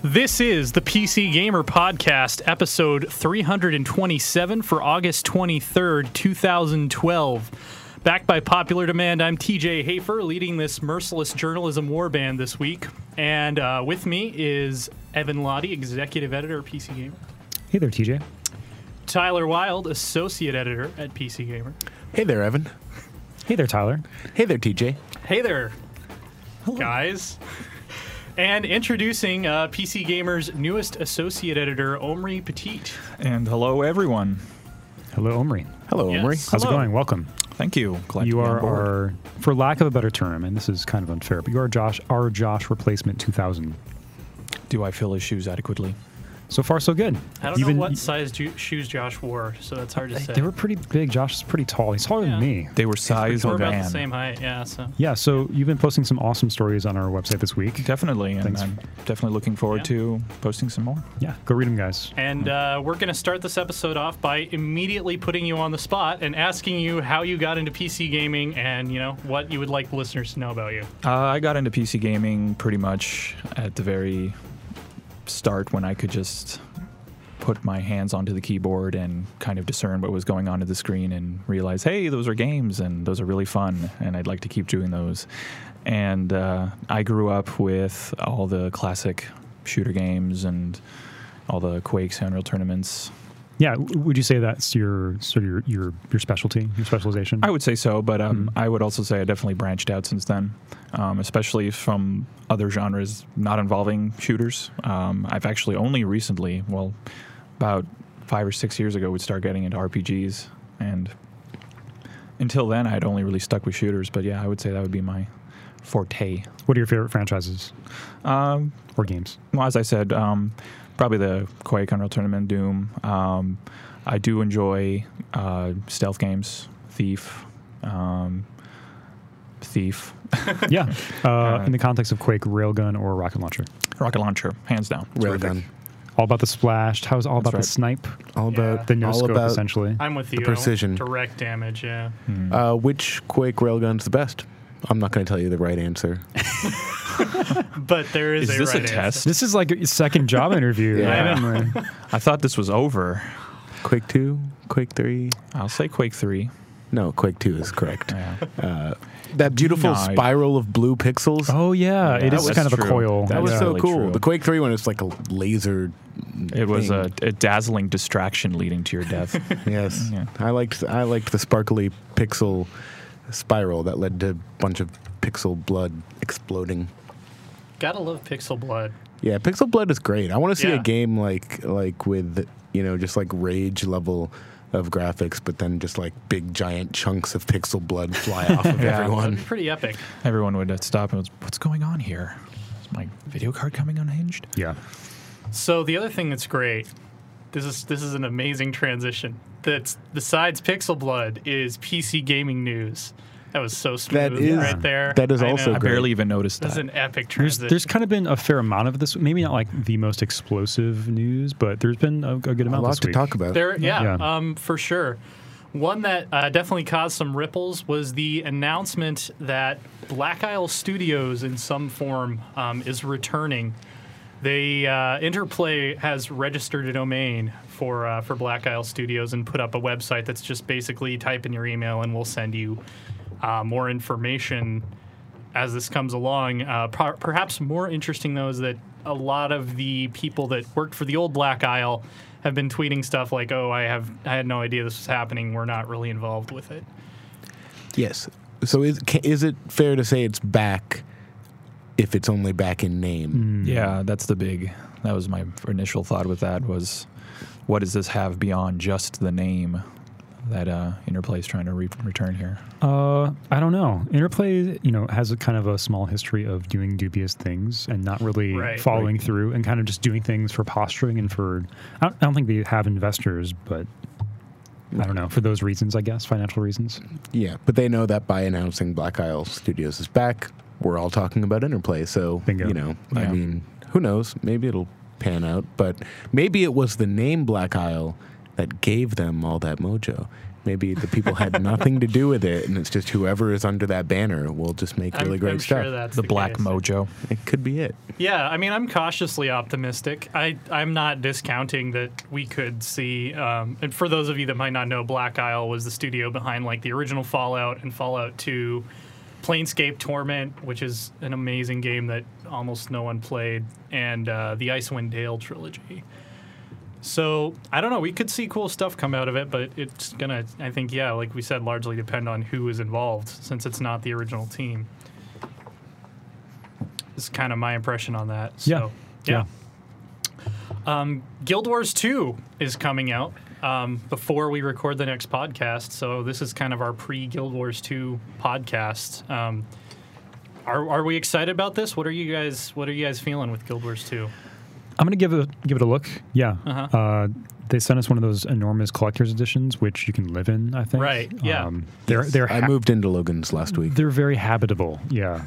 This is the PC Gamer Podcast, episode 327 for August 23rd, 2012. Backed by popular demand, I'm TJ Hafer, leading this merciless journalism warband this week. And with me is Evan Lottie, executive editor at PC Gamer. Hey there, TJ. Tyler Wilde, associate editor at PC Gamer. Hey there, Evan. Hey there, Tyler. Hey there, TJ. Hey there, guys. And introducing PC Gamer's newest associate editor, Omri Petit. And hello, everyone. Hello, Omri. Hello, Yes. Omri. How's it Hello. going? Welcome. Thank you. Glad You to be on are board. our, for lack of a better term, and this is kind of unfair, but you are our Josh replacement 2000. Do I fill his shoes adequately? So far, so good. I don't know what size shoes Josh wore, so that's hard to say. They were pretty big. Josh is pretty tall. He's taller than me. They were size We're of about the van. same height, yeah. So Yeah, so you've been posting some awesome stories on our website this week. Definitely, and Thanks. I'm definitely looking forward to posting some more. Yeah, go read them, guys. And we're going to start this episode off by immediately putting you on the spot and asking you how you got into PC gaming and, you know, what you would like the listeners to know about you. I got into PC gaming pretty much at the very start when I could just put my hands onto the keyboard and kind of discern what was going on at the screen and realize, hey, those are games and those are really fun and I'd like to keep doing those. And I grew up with all the classic shooter games and all the Quakes, Unreal tournaments. Yeah, would you say that's your specialty, your specialization? I would say so, but I would also say I definitely branched out since then, especially from other genres not involving shooters. I've actually only recently, about 5 or 6 years ago, would start getting into RPGs, and until then, I'd only really stuck with shooters. But yeah, I would say that would be my forte. What are your favorite franchises or games? Well, as I said, probably the Quake, Unreal Tournament, Doom. I do enjoy stealth games, Thief. Yeah, in the context of Quake, Railgun or Rocket Launcher? Rocket Launcher, hands down. Railgun. All about the splash. How's all about right. the snipe? All about The no all scope, about essentially. I'm with you. The precision. Direct damage, yeah. Which Quake railgun's the best? I'm not going to tell you the right answer. But there is Is a this right a test? answer. This is like a second job interview. Yeah. I thought this was over. Quake 2? Quake 3? I'll say Quake 3. No, Quake 2 is correct. Yeah. That beautiful No, I- spiral of blue pixels. Oh yeah, Yeah, it that is was kind of a true. coil. that was yeah. so really cool. true. The Quake 3 one is like a laser. It was thing. a dazzling distraction leading to your death. Yes. Yeah. I liked the sparkly pixel spiral that led to a bunch of pixel blood exploding. Gotta love Pixel Blood. Yeah, Pixel Blood is great. I want to see Yeah. a game like with, just like Rage level of graphics, but then just like big giant chunks of pixel blood fly off of Yeah. everyone. That'd be pretty epic. Everyone would stop and what's going on here? Is my video card coming unhinged? Yeah. So the other thing that's great, this is an amazing transition. That's besides Pixel Blood is PC gaming news. That was so smooth That is right there. that is I also know. I great. barely even noticed That's that. an epic There's transition. kind of been a fair amount of this. Maybe not like the most explosive news, but there's been a good A amount lot this to week. talk about. Yeah, for sure. One that definitely caused some ripples was the announcement that Black Isle Studios, in some form, is returning. They Interplay has registered a domain for Black Isle Studios and put up a website that's just basically type in your email and we'll send you more information as this comes along. Perhaps more interesting, though, is that a lot of the people that worked for the old Black Isle have been tweeting stuff like, "Oh, I had no idea this was happening. We're not really involved with it." Yes. So is it fair to say it's back if it's only back in name? Yeah, that was my initial thought with that was, what does this have beyond just the name that Interplay is trying to return here? I don't know. Interplay, has a kind of a small history of doing dubious things and not really following through and kind of just doing things for posturing and for. I don't think they have investors, but I don't know, for those reasons, I guess, financial reasons. Yeah, but they know that by announcing Black Isle Studios is back, we're all talking about Interplay. So, Bingo. I Yeah. mean, who knows? Maybe it'll pan out. But maybe it was the name Black Isle that gave them all that mojo. Maybe the people had nothing to do with it, and it's just whoever is under that banner will just make really great I'm stuff. Sure that's the black case. mojo. It could be it. Yeah, I mean, I'm cautiously optimistic. I'm not discounting that we could see. And for those of you that might not know, Black Isle was the studio behind like the original Fallout and Fallout 2, Planescape Torment, which is an amazing game that almost no one played, and the Icewind Dale trilogy. So, I don't know. We could see cool stuff come out of it, but it's going to, I think, yeah, like we said, largely depend on who is involved, since it's not the original team. This is kind of my impression on that. So, yeah. Guild Wars 2 is coming out before we record the next podcast, so this is kind of our pre-Guild Wars 2 podcast. Are we excited about this? What are you guys feeling with Guild Wars 2? I'm going to give it a look. Yeah. They sent us one of those enormous collector's editions, which you can live in, I think. Right, yeah. I moved into Logan's last week. They're very habitable, yeah.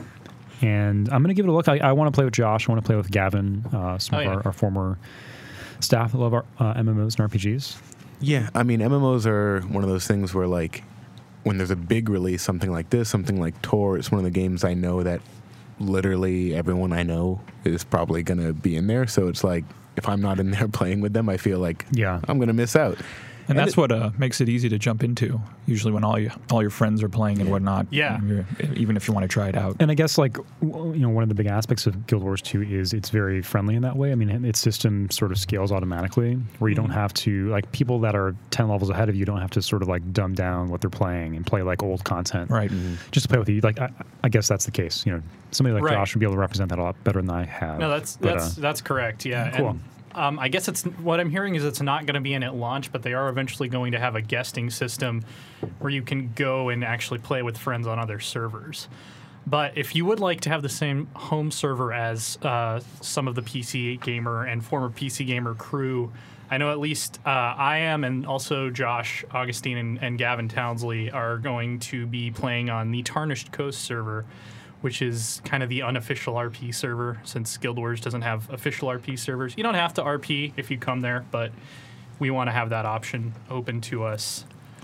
And I'm going to give it a look. I want to play with Josh. I want to play with Gavin, some of our former staff that love our MMOs and RPGs. Yeah, I mean, MMOs are one of those things where, like, when there's a big release, something like this, something like Tor, it's one of the games I know that literally everyone I know is probably going to be in there. So it's like, if I'm not in there playing with them, I feel like I'm going to miss out. And that's what makes it easy to jump into. Usually, when all your friends are playing and whatnot. Yeah. Even if you want to try it out. And I guess one of the big aspects of Guild Wars 2 is it's very friendly in that way. I mean, its system sort of scales automatically, where you don't have to people that are 10 levels ahead of you don't have to sort of dumb down what they're playing and play old content. Right. Just to play with you. I guess that's the case. Somebody like Josh would be able to represent that a lot better than I have. No, that's correct. Yeah. Cool. And, I guess what I'm hearing is it's not going to be in at launch, but they are eventually going to have a guesting system where you can go and actually play with friends on other servers. But if you would like to have the same home server as some of the PC Gamer and former PC Gamer crew, I know at least I am, and also Josh Augustine and Gavin Townsley are going to be playing on the Tarnished Coast server, which is kind of the unofficial RP server, since Guild Wars doesn't have official RP servers. You don't have to RP if you come there, but we want to have that option open to us.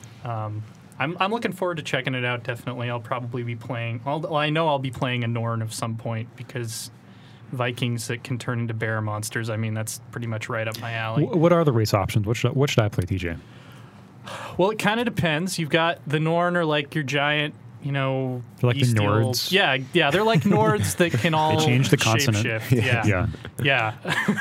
I'm looking forward to checking it out, definitely. I'll probably be playing... I know I'll be playing a Norn of some point, because Vikings that can turn into bear monsters, I mean, that's pretty much right up my alley. What are the race options? What should I play, TJ? Well, it kind of depends. You've got the Norn are like your giant... they're like the Nords. Yeah, they're like Nords that can all they change the consonant. Yeah.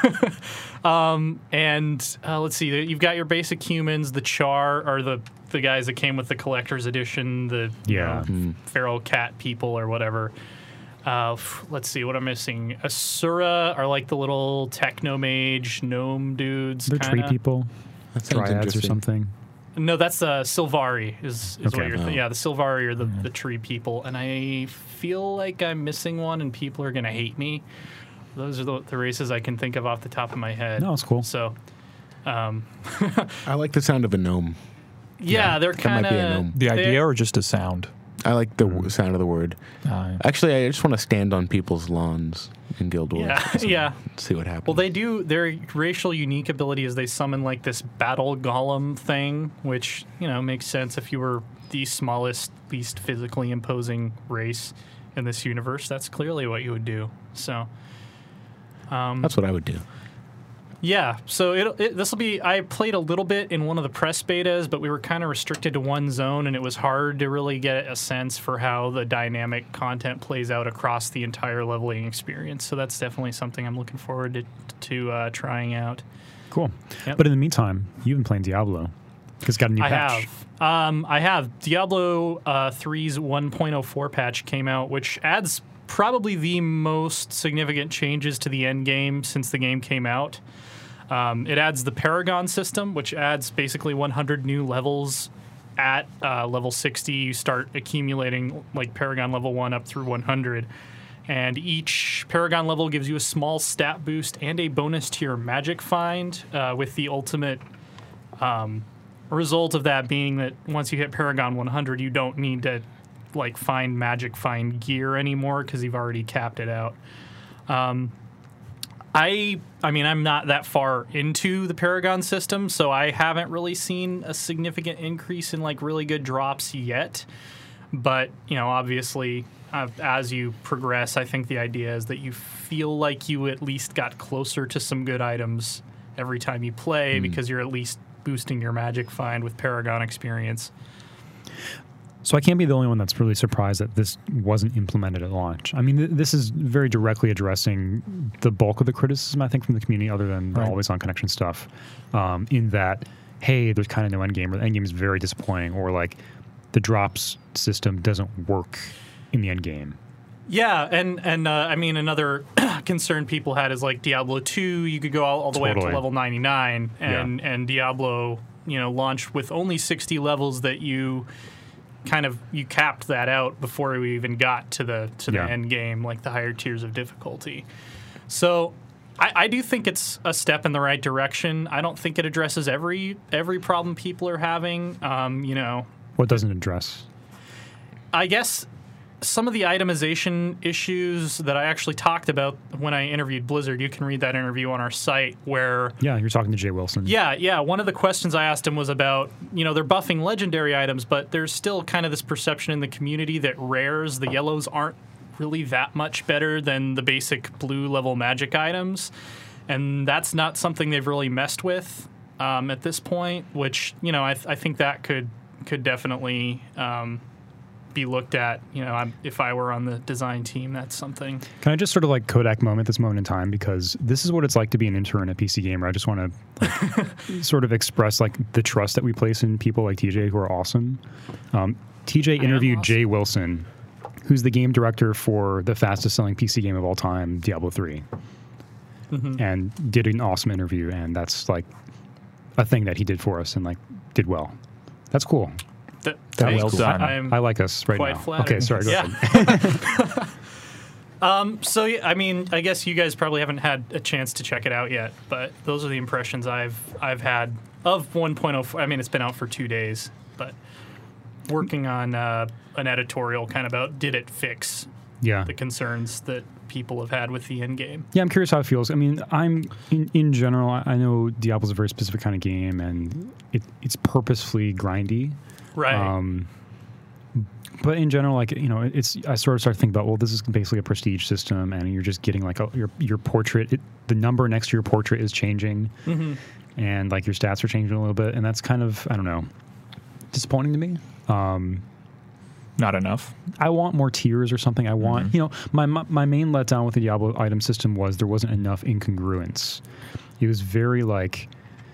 And let's see, you've got your basic humans. The Char are the guys that came with the collector's edition. The feral cat people or whatever. Let's see what I'm missing. Asura are like the little techno mage gnome dudes. They're tree people. That sounds Dryads or something. No, that's Sylvari is okay. what you're thinking. Yeah, the Sylvari are the tree people, and I feel like I'm missing one, and people are going to hate me. Those are the races I can think of off the top of my head. No, it's cool. So, I like the sound of a gnome. Yeah, they're kind of... The idea or just a sound? I like the sound of the word. Actually, I just want to stand on people's lawns in Guild Wars. Yeah. See what happens. Well, they do. Their racial unique ability is they summon like this battle golem thing, which makes sense if you were the smallest, least physically imposing race in this universe. That's clearly what you would do. So that's what I would do. Yeah, so this will be... I played a little bit in one of the press betas, but we were kind of restricted to one zone, and it was hard to really get a sense for how the dynamic content plays out across the entire leveling experience. So that's definitely something I'm looking forward to trying out. Cool. Yep. But in the meantime, you've been playing Diablo. Because it's got a new patch. I have. Diablo 3's 1.04 patch came out, which adds probably the most significant changes to the end game since the game came out. It adds the Paragon system, which adds basically 100 new levels. At level 60, you start accumulating like Paragon level 1 up through 100. And each Paragon level gives you a small stat boost and a bonus to your magic find, with the ultimate result of that being that once you hit Paragon 100, you don't need to find magic find gear anymore because you've already capped it out. I mean, I'm not that far into the Paragon system, so I haven't really seen a significant increase in like really good drops yet. But, you know, obviously, as you progress, I think the idea is that you feel like you at least got closer to some good items every time you play because you're at least boosting your magic find with Paragon experience. So I can't be the only one that's really surprised that this wasn't implemented at launch. I mean, this is very directly addressing the bulk of the criticism, I think, from the community, other than the always-on connection stuff, in that, hey, there's kind of no endgame, or the endgame is very disappointing, or like the drops system doesn't work in the endgame. Yeah, and I mean, another concern people had is like Diablo 2, you could go all the way up to level 99, and Diablo, you know, launched with only 60 levels that you capped that out before we even got to the end game, like the higher tiers of difficulty. So I do think it's a step in the right direction. I don't think it addresses every problem people are having. You know, what doesn't address? I guess some of the itemization issues that I actually talked about when I interviewed Blizzard. You can read that interview on our site where... Yeah, you're talking to Jay Wilson. Yeah. One of the questions I asked him was about, you know, they're buffing legendary items, but there's still kind of this perception in the community that rares, the yellows, aren't really that much better than the basic blue level magic items. And that's not something they've really messed with at this point, which, you know, I think that could definitely... be looked at, you know, if I were on the design team, that's something. Can I just sort of like Kodak moment this moment in time, because this is what it's like to be an intern at PC Gamer. I just want to like, sort of express like the trust that we place in people like TJ who are awesome. TJ interviewed Jay Wilson, who's the game director for the fastest selling PC game of all time, Diablo 3, and did an awesome interview, and that's like a thing that he did for us and like did well. That's cool. That well done. I like us right quite now. Flattered. Okay, sorry. Go ahead. So, yeah, I mean, I guess you guys probably haven't had a chance to check it out yet, but those are the impressions I've had of 1.04. I mean, it's been out for 2 days, but working on an editorial kind of about did it fix the concerns that people have had with the end game. Yeah, I'm curious how it feels. I mean, I'm in general, I know Diablo's a very specific kind of game, and it's purposefully grindy. Right. But in general, like, you know, I sort of start to think about, well, this is basically a prestige system, and you're just getting like your portrait, the number next to your portrait is changing, and like your stats are changing a little bit, and that's kind of, I don't know, disappointing to me. Not enough. I want more tiers or something. I want, you know, my main letdown with the Diablo item system was there wasn't enough incongruence. It was very like,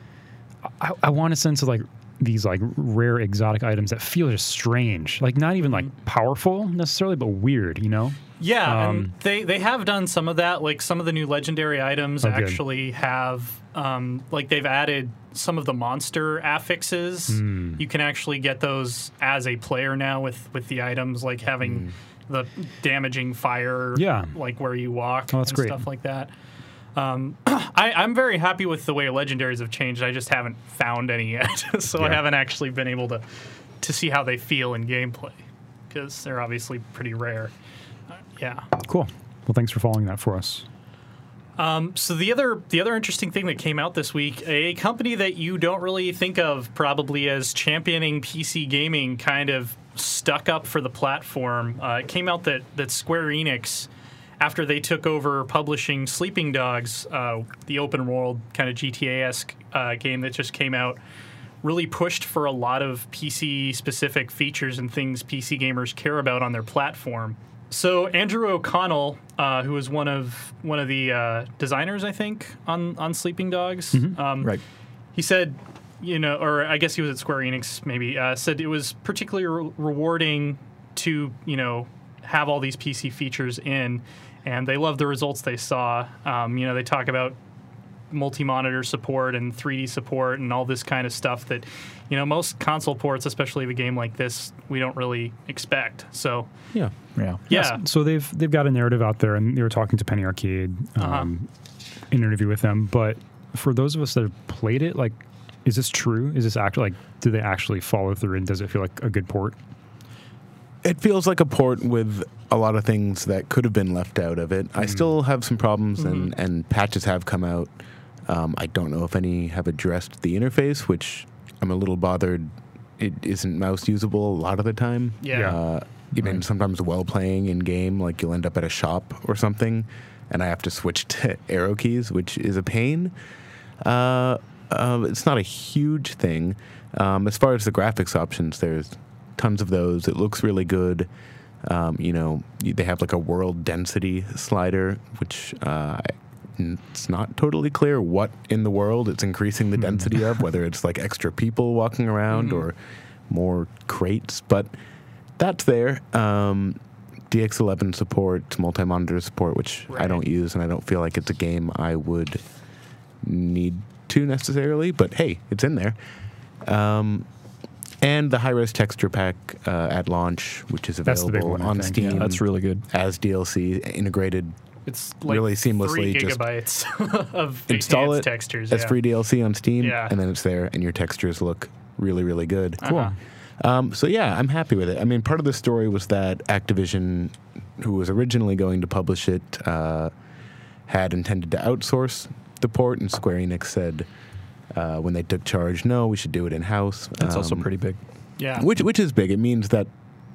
I want a sense of like these like rare exotic items that feel just strange, like not even like powerful necessarily, but weird, you know? Yeah, and they have done some of that. Like some of the new legendary items actually have, like they've added some of the monster affixes. You can actually get those as a player now with the items, like having the damaging fire, like where you walk and great. Stuff like that. I'm very happy with the way legendaries have changed. I just haven't found any yet, so I haven't actually been able to see how they feel in gameplay, because they're obviously pretty rare. Cool. Well, thanks for following that for us. So the other interesting thing that came out this week, a company that you don't really think of probably as championing PC gaming, kind of stuck up for the platform. It came out that Square Enix, after they took over publishing Sleeping Dogs, the open world kind of GTA-esque game that just came out, really pushed for a lot of PC-specific features and things PC gamers care about on their platform. So Andrew O'Connell, who was one of the designers, I think, on Sleeping Dogs, right. He said, you know, or I guess he was at Square Enix maybe, said it was particularly rewarding to, you know, have all these PC features in, and they loved the results they saw. You know, they talk about multi-monitor support and 3D support and all this kind of stuff that, you know, most console ports, especially of a game like this, we don't really expect. So yeah. So they've got a narrative out there, and they were talking to Penny Arcade in an interview with them. But for those of us that have played it, like, is this true? Is this actually, like, do they actually follow through, and does it feel like a good port? It feels like a port with a lot of things that could have been left out of it. I still have some problems, and patches have come out. I don't know if any have addressed the interface, which I'm a little bothered. It isn't mouse usable a lot of the time. Yeah. Even sometimes while playing in game, like you'll end up at a shop or something, and I have to switch to arrow keys, which is a pain. It's not a huge thing. As far as the graphics options, there's tons of those. It looks really good. They have like a world density slider, which it's not totally clear what in the world it's increasing the density of, whether it's like extra people walking around or more crates, but that's there. DX11 support, multi-monitor support, which I don't use, and I don't feel like it's a game I would need to necessarily, but hey, it's in there. And the high-res texture pack at launch, which is available on Steam. Yeah, that's really good. As DLC integrated. It's like really seamlessly. 3 gigabytes of install it textures. as free DLC on Steam, Yeah. and then it's there, and your textures look really, really good. Cool. So yeah, I'm happy with it. I mean, part of the story was that Activision, who was originally going to publish it, had intended to outsource the port, and Square Enix said when they took charge, no, we should do it in-house. That's also pretty big. Yeah. Which is big. It means that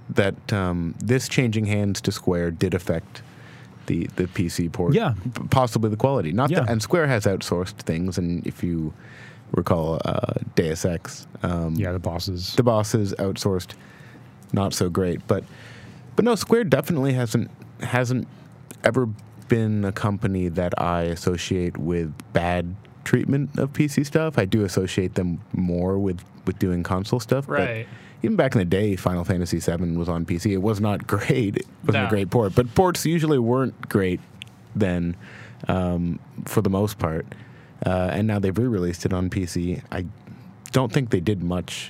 this changing hands to Square did affect the PC port. Yeah. Possibly the quality. And Square has outsourced things, and if you recall Deus Ex. The bosses. The bosses outsourced, not so great. But no, Square definitely hasn't ever been a company that I associate with bad treatment of PC stuff. I do associate them more with doing console stuff. Right. But even back in the day, Final Fantasy VII was on PC. It was not great. It wasn't a great port. But ports usually weren't great then, for the most part. And now they've re-released it on PC. I don't think they did much.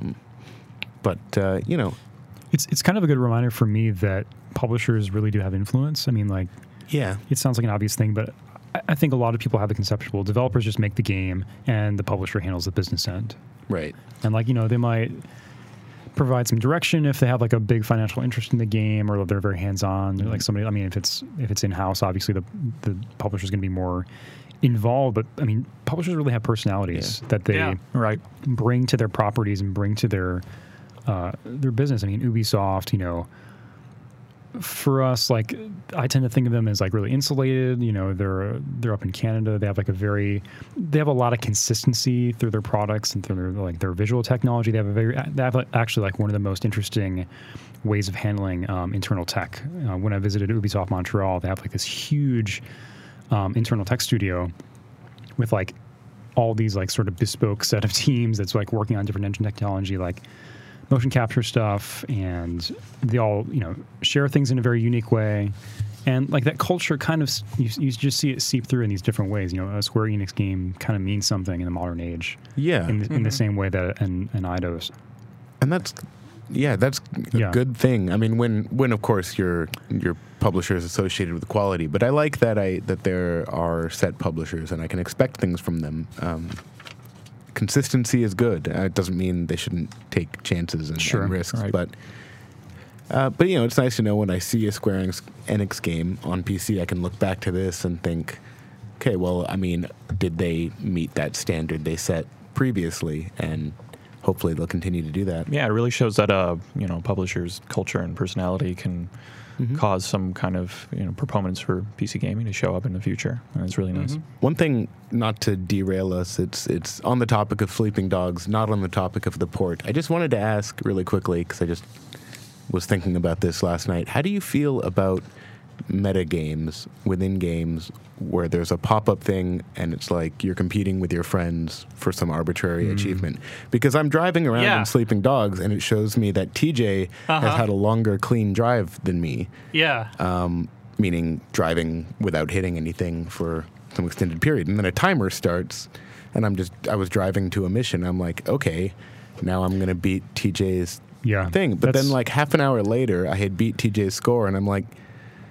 But It's kind of a good reminder for me that publishers really do have influence. I mean, like, yeah, it sounds like an obvious thing, but I think a lot of people have the conceptual. Developers just make the game, and the publisher handles the business end. Right. And they might provide some direction if they have like a big financial interest in the game, or they're very hands-on. They're like somebody. I mean, if it's in-house, obviously the publisher's going to be more involved. But I mean, publishers really have personalities that they bring to their properties and bring to their business. I mean, Ubisoft, for us, like, I tend to think of them as like really insulated. They're up in Canada. They have they have a lot of consistency through their products and through their visual technology. They have actually like one of the most interesting ways of handling internal tech. When I visited Ubisoft Montreal, they have like this huge internal tech studio with like all these like sort of bespoke set of teams that's like working on different engine technology, like motion capture stuff, and they all share things in a very unique way, and like that culture kind of you just see it seep through in these different ways. A Square Enix game kind of means something in the modern age, in the same way that an Eidos. And that's a good thing. I mean, when of course your publisher is associated with quality, but I like that there are set publishers and I can expect things from them. Consistency is good. It doesn't mean they shouldn't take chances and risks, right. but it's nice to know when I see a Square Enix game on PC, I can look back to this and think, okay, well, I mean, did they meet that standard they set previously? And hopefully they'll continue to do that. Yeah, it really shows that publishers' culture and personality can cause some kind of proponents for PC gaming to show up in the future, and it's really nice. One thing, not to derail us, it's on the topic of Sleeping Dogs, not on the topic of the port. I just wanted to ask really quickly, because I just was thinking about this last night. How do you feel about meta games within games where there's a pop-up thing and it's like you're competing with your friends for some arbitrary achievement? Because I'm driving around in Sleeping Dogs and it shows me that TJ has had a longer clean drive than me. Yeah. Meaning driving without hitting anything for some extended period. And then a timer starts and I was driving to a mission. I'm like, okay, now I'm going to beat TJ's thing. But then like half an hour later, I had beat TJ's score and I'm like,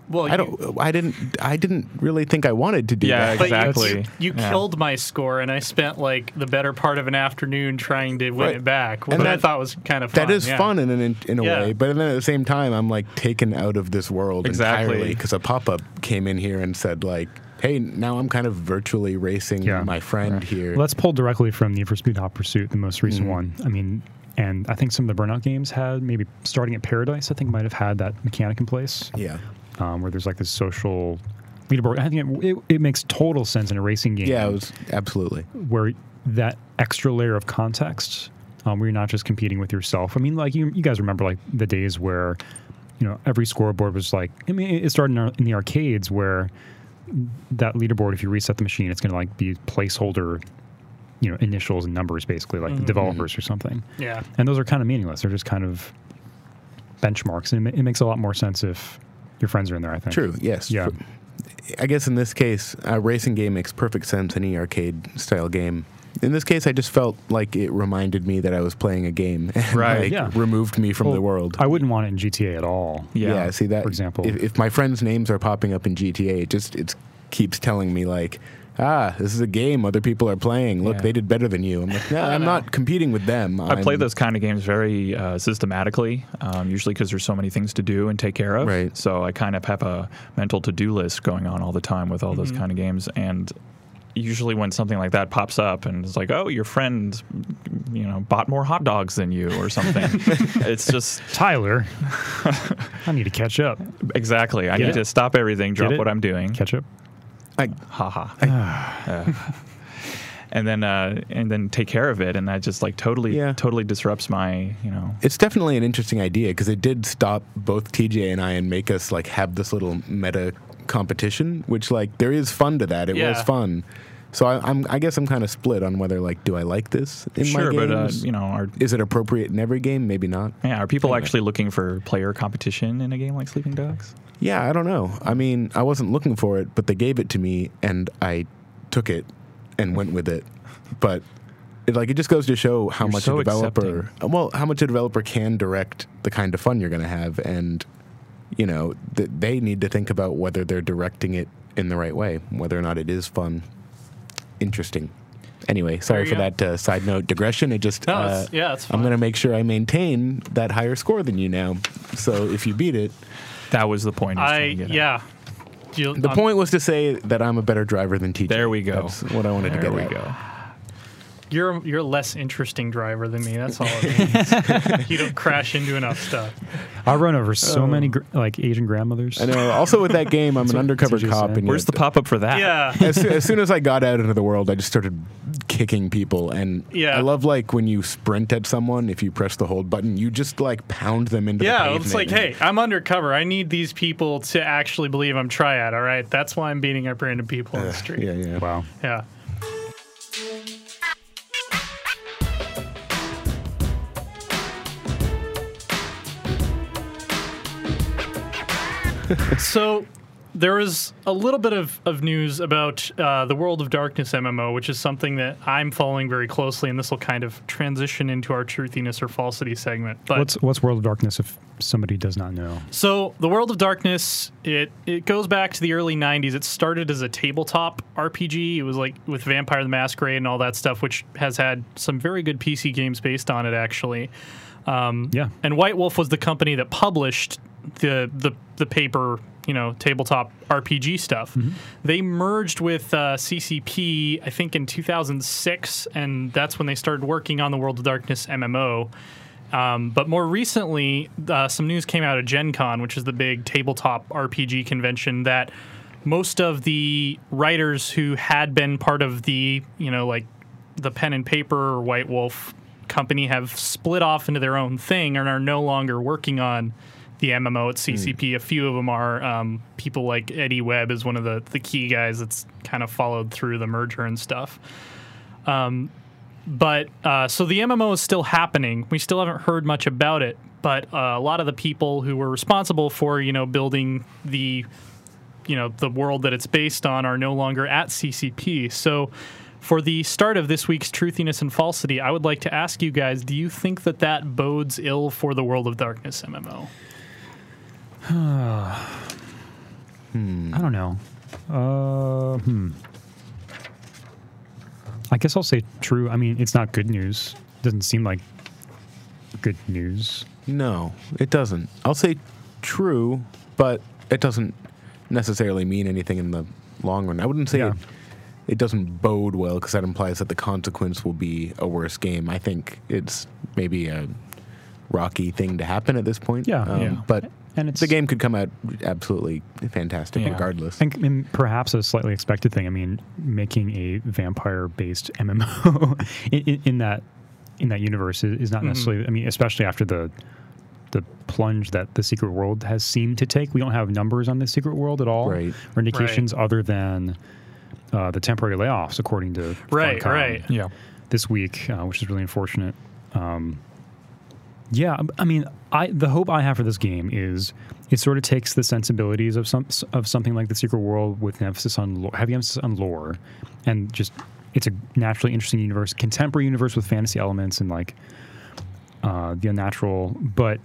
Well, I didn't really think I wanted to do that. Yeah, exactly. You killed my score, and I spent like the better part of an afternoon trying to win it back, which I thought was kind of fun. That is fun in a way, but then at the same time, I'm like taken out of this world entirely because a pop-up came in here and said like, hey, now I'm kind of virtually racing my friend here. Well, let's pull directly from Need for Speed Hot Pursuit, the most recent one. I mean, and I think some of the Burnout games had, maybe starting at Paradise, I think might have had that mechanic in place. Yeah. Where there's like this social leaderboard. I think it makes total sense in a racing game. Yeah, it was absolutely. Where that extra layer of context, where you're not just competing with yourself. I mean, like you guys remember like the days where, every scoreboard was like, I mean, it started in the arcades where that leaderboard, if you reset the machine, it's going to like be placeholder, initials and numbers basically, like the developers or something. Yeah. And those are kind of meaningless. They're just kind of benchmarks. And it makes a lot more sense if your friends are in there, I think. True, yes. Yeah. I guess in this case, a racing game makes perfect sense, any arcade-style game. In this case, I just felt like it reminded me that I was playing a game and removed me from the world. I wouldn't want it in GTA at all. Yeah, see that? For example. If my friends' names are popping up in GTA, it keeps telling me like, this is a game other people are playing. Look, they did better than you. I'm like, no, I'm not competing with them. I play those kind of games very systematically, usually because there's so many things to do and take care of. Right. So I kind of have a mental to-do list going on all the time with all those kind of games. And usually when something like that pops up and it's like, oh, your friend, bought more hot dogs than you or something. It's just... Tyler, I need to catch up. Exactly. I need to stop everything, drop what I'm doing. Catch up. And then take care of it, and that just like totally disrupts my It's definitely an interesting idea because it did stop both TJ and I and make us like have this little meta competition, which like there is fun to that. It was fun. So I guess I'm kind of split on whether like, do I like this in my games? But is it appropriate in every game? Maybe not. Yeah, are people actually looking for player competition in a game like Sleeping Dogs? Yeah, I don't know. I mean, I wasn't looking for it, but they gave it to me, and I took it and went with it. But it just goes to show how much a developer can direct the kind of fun you're going to have, and they need to think about whether they're directing it in the right way, whether or not it is fun. Interesting. Anyway, sorry for that side note digression. It just it's fine. I'm going to make sure I maintain that higher score than you now. So if you beat it. That was the point. The point was to say that I'm a better driver than TJ. There we go. That's what I wanted to get at. Go. You're a less interesting driver than me. That's all it means. You don't crash into enough stuff. I run over so many Asian grandmothers. I know. Also with that game, I'm an undercover cop. And where's the pop-up for that? Yeah. As soon as I got out into the world, I just started kicking people. And I love like when you sprint at someone, if you press the hold button, you just like pound them into the pavement. It's like, hey, I'm undercover. I need these people to actually believe I'm Triad, all right? That's why I'm beating up random people on the street. Yeah. Wow. Yeah. So there was a little bit of news about the World of Darkness MMO, which is something that I'm following very closely, and this will kind of transition into our truthiness or falsity segment. But what's World of Darkness if somebody does not know? So the World of Darkness, it goes back to the early 90s. It started as a tabletop RPG. It was like with Vampire the Masquerade and all that stuff, which has had some very good PC games based on it, actually. And White Wolf was the company that published the paper, tabletop RPG stuff. Mm-hmm. They merged with CCP, I think, in 2006, and that's when they started working on the World of Darkness MMO. But more recently, some news came out at Gen Con, which is the big tabletop RPG convention, that most of the writers who had been part of the, the pen and paper or White Wolf company have split off into their own thing and are no longer working on the MMO at CCP. A few of them are people like Eddie Webb is one of the key guys that's kind of followed through the merger and stuff. So the MMO is still happening. We still haven't heard much about it, but a lot of the people who were responsible for, building the world that it's based on are no longer at CCP. So for the start of this week's Truthiness and Falsity, I would like to ask you guys, do you think that bodes ill for the World of Darkness MMO? I don't know. I guess I'll say true. I mean, it's not good news. Doesn't seem like good news. No, it doesn't. I'll say true, but it doesn't necessarily mean anything in the long run. I wouldn't say it doesn't bode well, because that implies that the consequence will be a worse game. I think it's maybe a rocky thing to happen at this point. But and the game could come out absolutely fantastic regardless. And perhaps a slightly expected thing. I mean, making a vampire-based MMO in that universe is not necessarily. I mean, especially after the plunge that the Secret World has seemed to take. We don't have numbers on the Secret World at all, or indications other than the temporary layoffs, according to Funcom this week, which is really unfortunate. I mean, the hope I have for this game is it sort of takes the sensibilities of something like the Secret World with an emphasis on heavy emphasis on lore, and just it's a naturally interesting universe, contemporary universe with fantasy elements and like the unnatural, but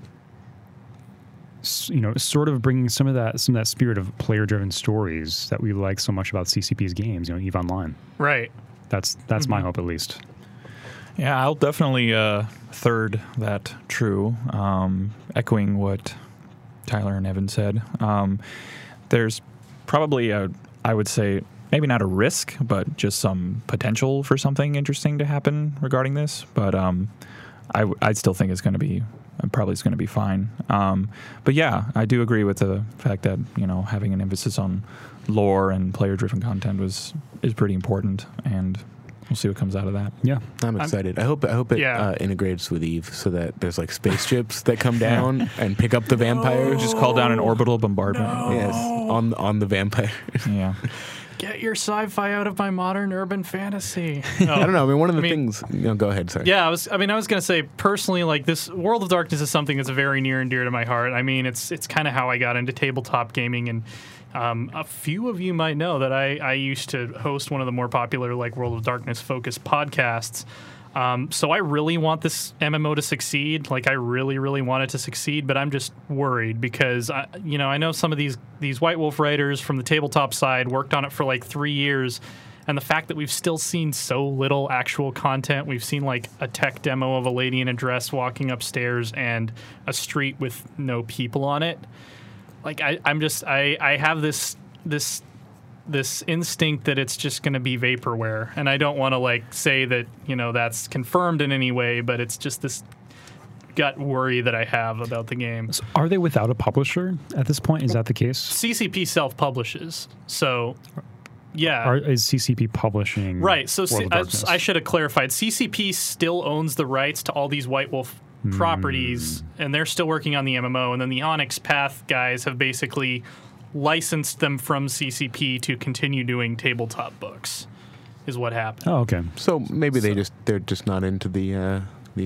sort of bringing some of that spirit of player-driven stories that we like so much about CCP's games. EVE Online. Right. That's my hope, at least. Yeah, I'll definitely third that true, echoing what Tyler and Evan said. There's probably I would say, maybe not a risk, but just some potential for something interesting to happen regarding this. But I still think it's going to be fine. But yeah, I do agree with the fact that having an emphasis on lore and player-driven content is pretty important, and we'll see what comes out of that. Yeah, I'm excited. I hope it integrates with EVE so that there's like spaceships that come down and pick up the vampires. Just call down an orbital bombardment. Yes, on the vampires. Yeah. Get your sci-fi out of my modern urban fantasy. I don't know. I mean, one of the things. Go ahead. Sorry. Yeah, I was going to say personally, like this World of Darkness is something that's very near and dear to my heart. I mean, it's kind of how I got into tabletop gaming, and a few of you might know that I used to host one of the more popular like World of Darkness focused podcasts. So I really want this MMO to succeed. Like I really, really want it to succeed, but I'm just worried because I know some of these White Wolf writers from the tabletop side worked on it for like 3 years, and the fact that we've still seen so little actual content. We've seen like a tech demo of a lady in a dress walking upstairs and a street with no people on it. Like I have this instinct that it's just going to be vaporware, and I don't want to like say that that's confirmed in any way, but it's just this gut worry that I have about the game. So are they without a publisher at this point? Is that the case? CCP self-publishes, so yeah. Is CCP publishing? Right. So I should have clarified. CCP still owns the rights to all these White Wolf properties, and they're still working on the MMO. And then the Onyx Path guys have basically licensed them from CCP to continue doing tabletop books, is what happened. Oh, okay. So maybe they're just not into the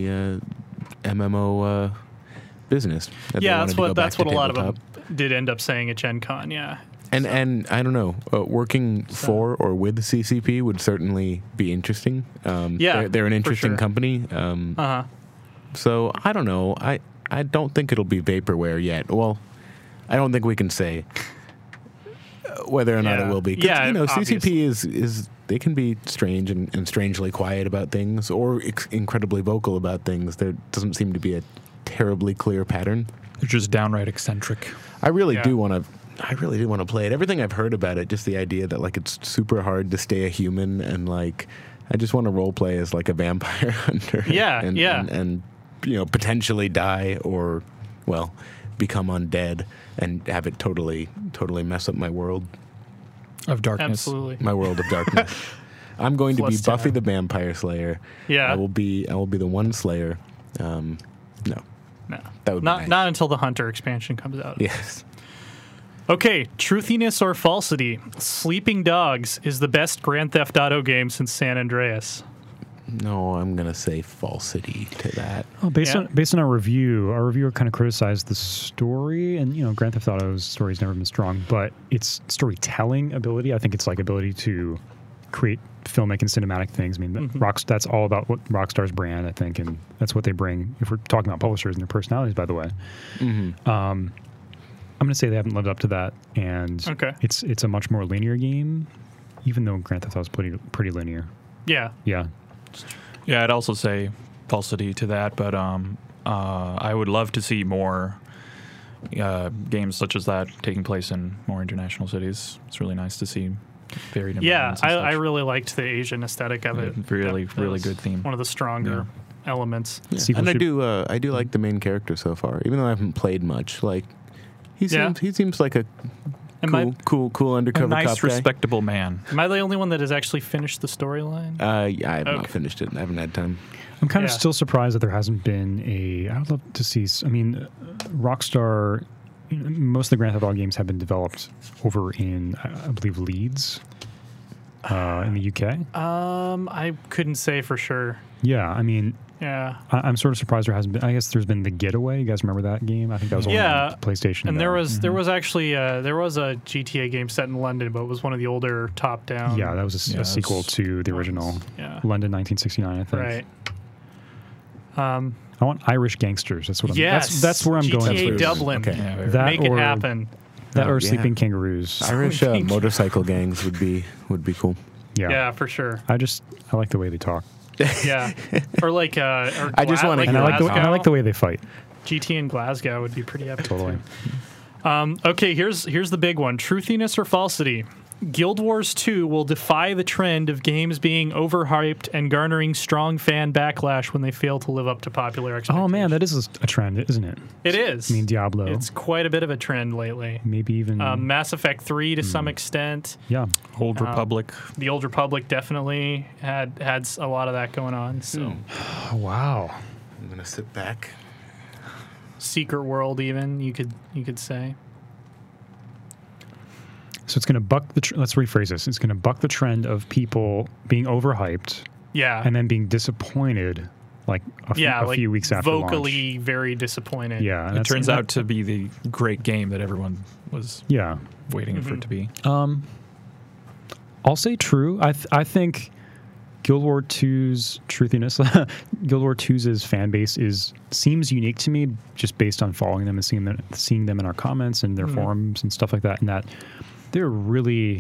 MMO business. Yeah, that's what a lot of them did end up saying at Gen Con. Yeah. And I don't know, working for or with CCP would certainly be interesting. They're an interesting company. So I don't know. I don't think it'll be vaporware yet. Well, I don't think we can say whether or not it will be. CCP is they can be strange and strangely quiet about things, or incredibly vocal about things. There doesn't seem to be a terribly clear pattern. They're just downright eccentric. I really do want to play it. Everything I've heard about it, just the idea that like it's super hard to stay a human, and like I just want to role play as like a vampire hunter. And potentially die or become undead and have it totally mess up my world of darkness. Absolutely. My world of darkness. I'm going to be Buffy the Vampire Slayer. Yeah. I will be the one Slayer. No. That would be nice. Not until the Hunter expansion comes out. Yes. Okay, truthiness or falsity. Sleeping Dogs is the best Grand Theft Auto game since San Andreas. No, I'm going to say falsity to that. Well, based on our reviewer kind of criticized the story, and Grand Theft Auto's story has never been strong, but its storytelling ability, I think it's like ability to create filmic and cinematic things. I mean, that's all about what Rockstar's brand, I think, and that's what they bring. If we're talking about publishers and their personalities, by the way. going to say they haven't lived up to that, and it's a much more linear game, even though Grand Theft Auto is pretty linear. Yeah. Yeah. Yeah, I'd also say falsity to that, but I would love to see more games such as that taking place in more international cities. It's really nice to see varied environments. Yeah, I really liked the Asian aesthetic of it. Really good theme. One of the stronger elements. Yeah. And I do like the main character so far, even though I haven't played much. Like he seems like a cool undercover cop guy. Nice, respectable man. Am I the only one that has actually finished the storyline? I have not finished it. I haven't had time. I'm kind of still surprised that there hasn't been I would love to see. I mean, Rockstar. Most of the Grand Theft Auto games have been developed over in, I believe, Leeds, in the UK. I couldn't say for sure. Yeah, I mean, I'm sort of surprised there hasn't been. I guess there's been The Getaway. You guys remember that game? I think that was on PlayStation. And there was actually a GTA game set in London, but it was one of the older top-down. Yeah, that was a sequel to the original London 1969, I think. Right. I want Irish Gangsters. That's what I'm. That's where I'm going. GTA Dublin. Okay. Yeah, make it happen. That or Sleeping Kangaroos. Irish motorcycle gangs would be cool. Yeah, for sure. I like the way they talk. Yeah, or like I just want to. And I like the way they fight. GT in Glasgow would be pretty epic. Totally. Okay, here's the big one: truthiness or falsity. Guild Wars 2 will defy the trend of games being overhyped and garnering strong fan backlash when they fail to live up to popular expectations. Oh man, that is a trend, isn't it? It is. I mean, Diablo. It's quite a bit of a trend lately. Maybe even Mass Effect 3 to some extent. Yeah. Old Republic. The Old Republic definitely had a lot of that going on. So. Wow. I'm gonna sit back. Secret World, even you could say. So it's going to buck let's rephrase this. It's going to buck the trend of people being overhyped. Yeah. And then being disappointed like a few weeks after vocally launch. very disappointed. Yeah. It turns out to be the great game that everyone was waiting for it to be. I'll say true. I think Guild Wars 2's truthiness, Guild Wars 2's fan base seems unique to me just based on following them and seeing them in our comments and their forums and stuff like that, and that they're really,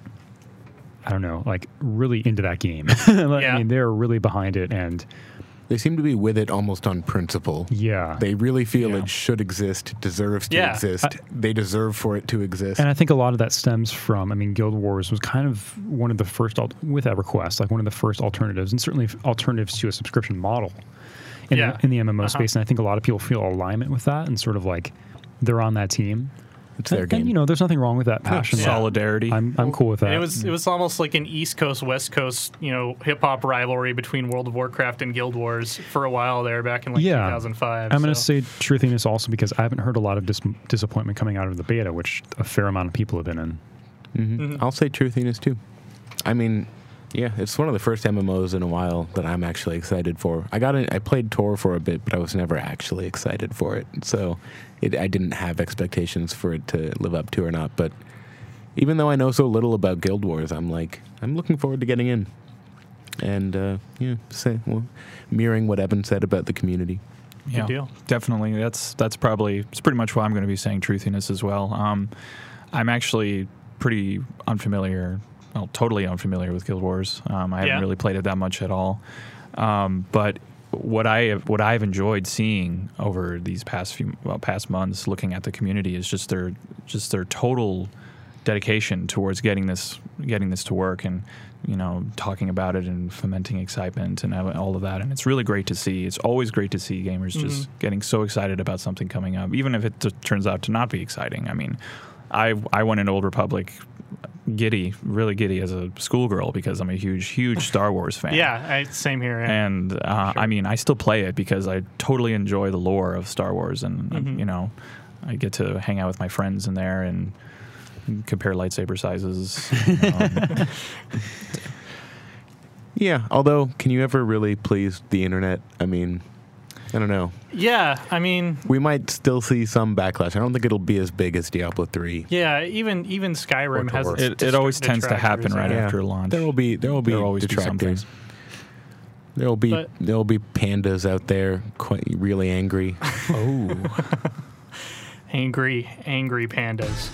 I don't know, like really into that game. I mean, they're really behind it, and they seem to be with it almost on principle. Yeah. They really feel it should exist, deserves to exist. They deserve for it to exist. And I think a lot of that stems from, I mean, Guild Wars was kind of one of the first, with EverQuest, like one of the first alternatives, and certainly alternatives to a subscription model in the MMO space. And I think a lot of people feel alignment with that and sort of like they're on that team. It's their game. And, there's nothing wrong with that passion. Solidarity. I'm cool with that. It was almost like an East Coast, West Coast, hip hop rivalry between World of Warcraft and Guild Wars for a while there back in 2005. I'm going to say truthiness also because I haven't heard a lot of disappointment coming out of the beta, which a fair amount of people have been in. Mm-hmm. I'll say truthiness too. I mean, it's one of the first MMOs in a while that I'm actually excited for. I played Tor for a bit, but I was never actually excited for it. So I didn't have expectations for it to live up to or not. But even though I know so little about Guild Wars, I'm looking forward to getting in. And mirroring what Evan said about the community. Good deal. Definitely. It's pretty much why I'm going to be saying truthiness as well. I'm actually pretty totally unfamiliar with Guild Wars. I haven't really played it that much at all. But what I've enjoyed seeing over these past months, looking at the community, is just their total dedication towards getting this to work, and talking about it and fomenting excitement and all of that. And it's really great to see. It's always great to see gamers just getting so excited about something coming up, even if it turns out to not be exciting. I mean, I went into Old Republic really giddy as a schoolgirl because I'm a huge Star Wars fan. Same here. Yeah. And sure. I mean, I still play it because I totally enjoy the lore of Star Wars, and I get to hang out with my friends in there and compare lightsaber sizes. Yeah, although, can you ever really please the internet? I mean, I don't know. Yeah, I mean, we might still see some backlash. I don't think it'll be as big as Diablo 3. Yeah, even Skyrim has it always tends to happen right after launch. There will be detractors. There will be pandas out there quite really angry. Angry pandas.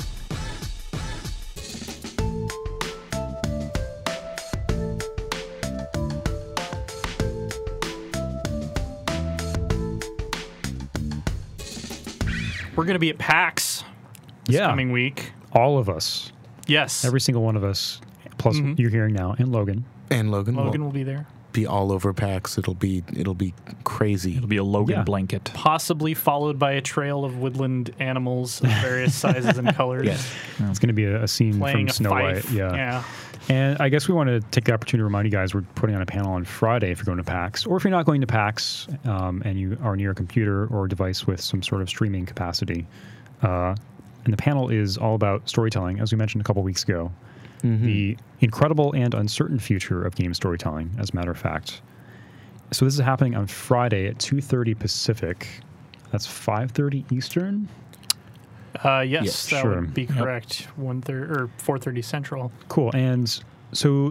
We're going to be at PAX this coming week. All of us. Yes. Every single one of us, plus you're hearing now, and Logan. And Logan will be there. Be all over PAX. It'll be crazy. It'll be a Logan blanket. Possibly followed by a trail of woodland animals of various sizes and colors. Yes. It's going to be a scene from Snow White. Yeah. And I guess we want to take the opportunity to remind you guys we're putting on a panel on Friday if you're going to PAX. Or if you're not going to PAX and you are near a computer or a device with some sort of streaming capacity. And the panel is all about storytelling, as we mentioned a couple weeks ago. The incredible and uncertain future of game storytelling, as a matter of fact. So this is happening on Friday at 2:30 Pacific. That's 5:30 Eastern? Yes, that would be correct. 1:30 or 4:30 Central. Cool. And so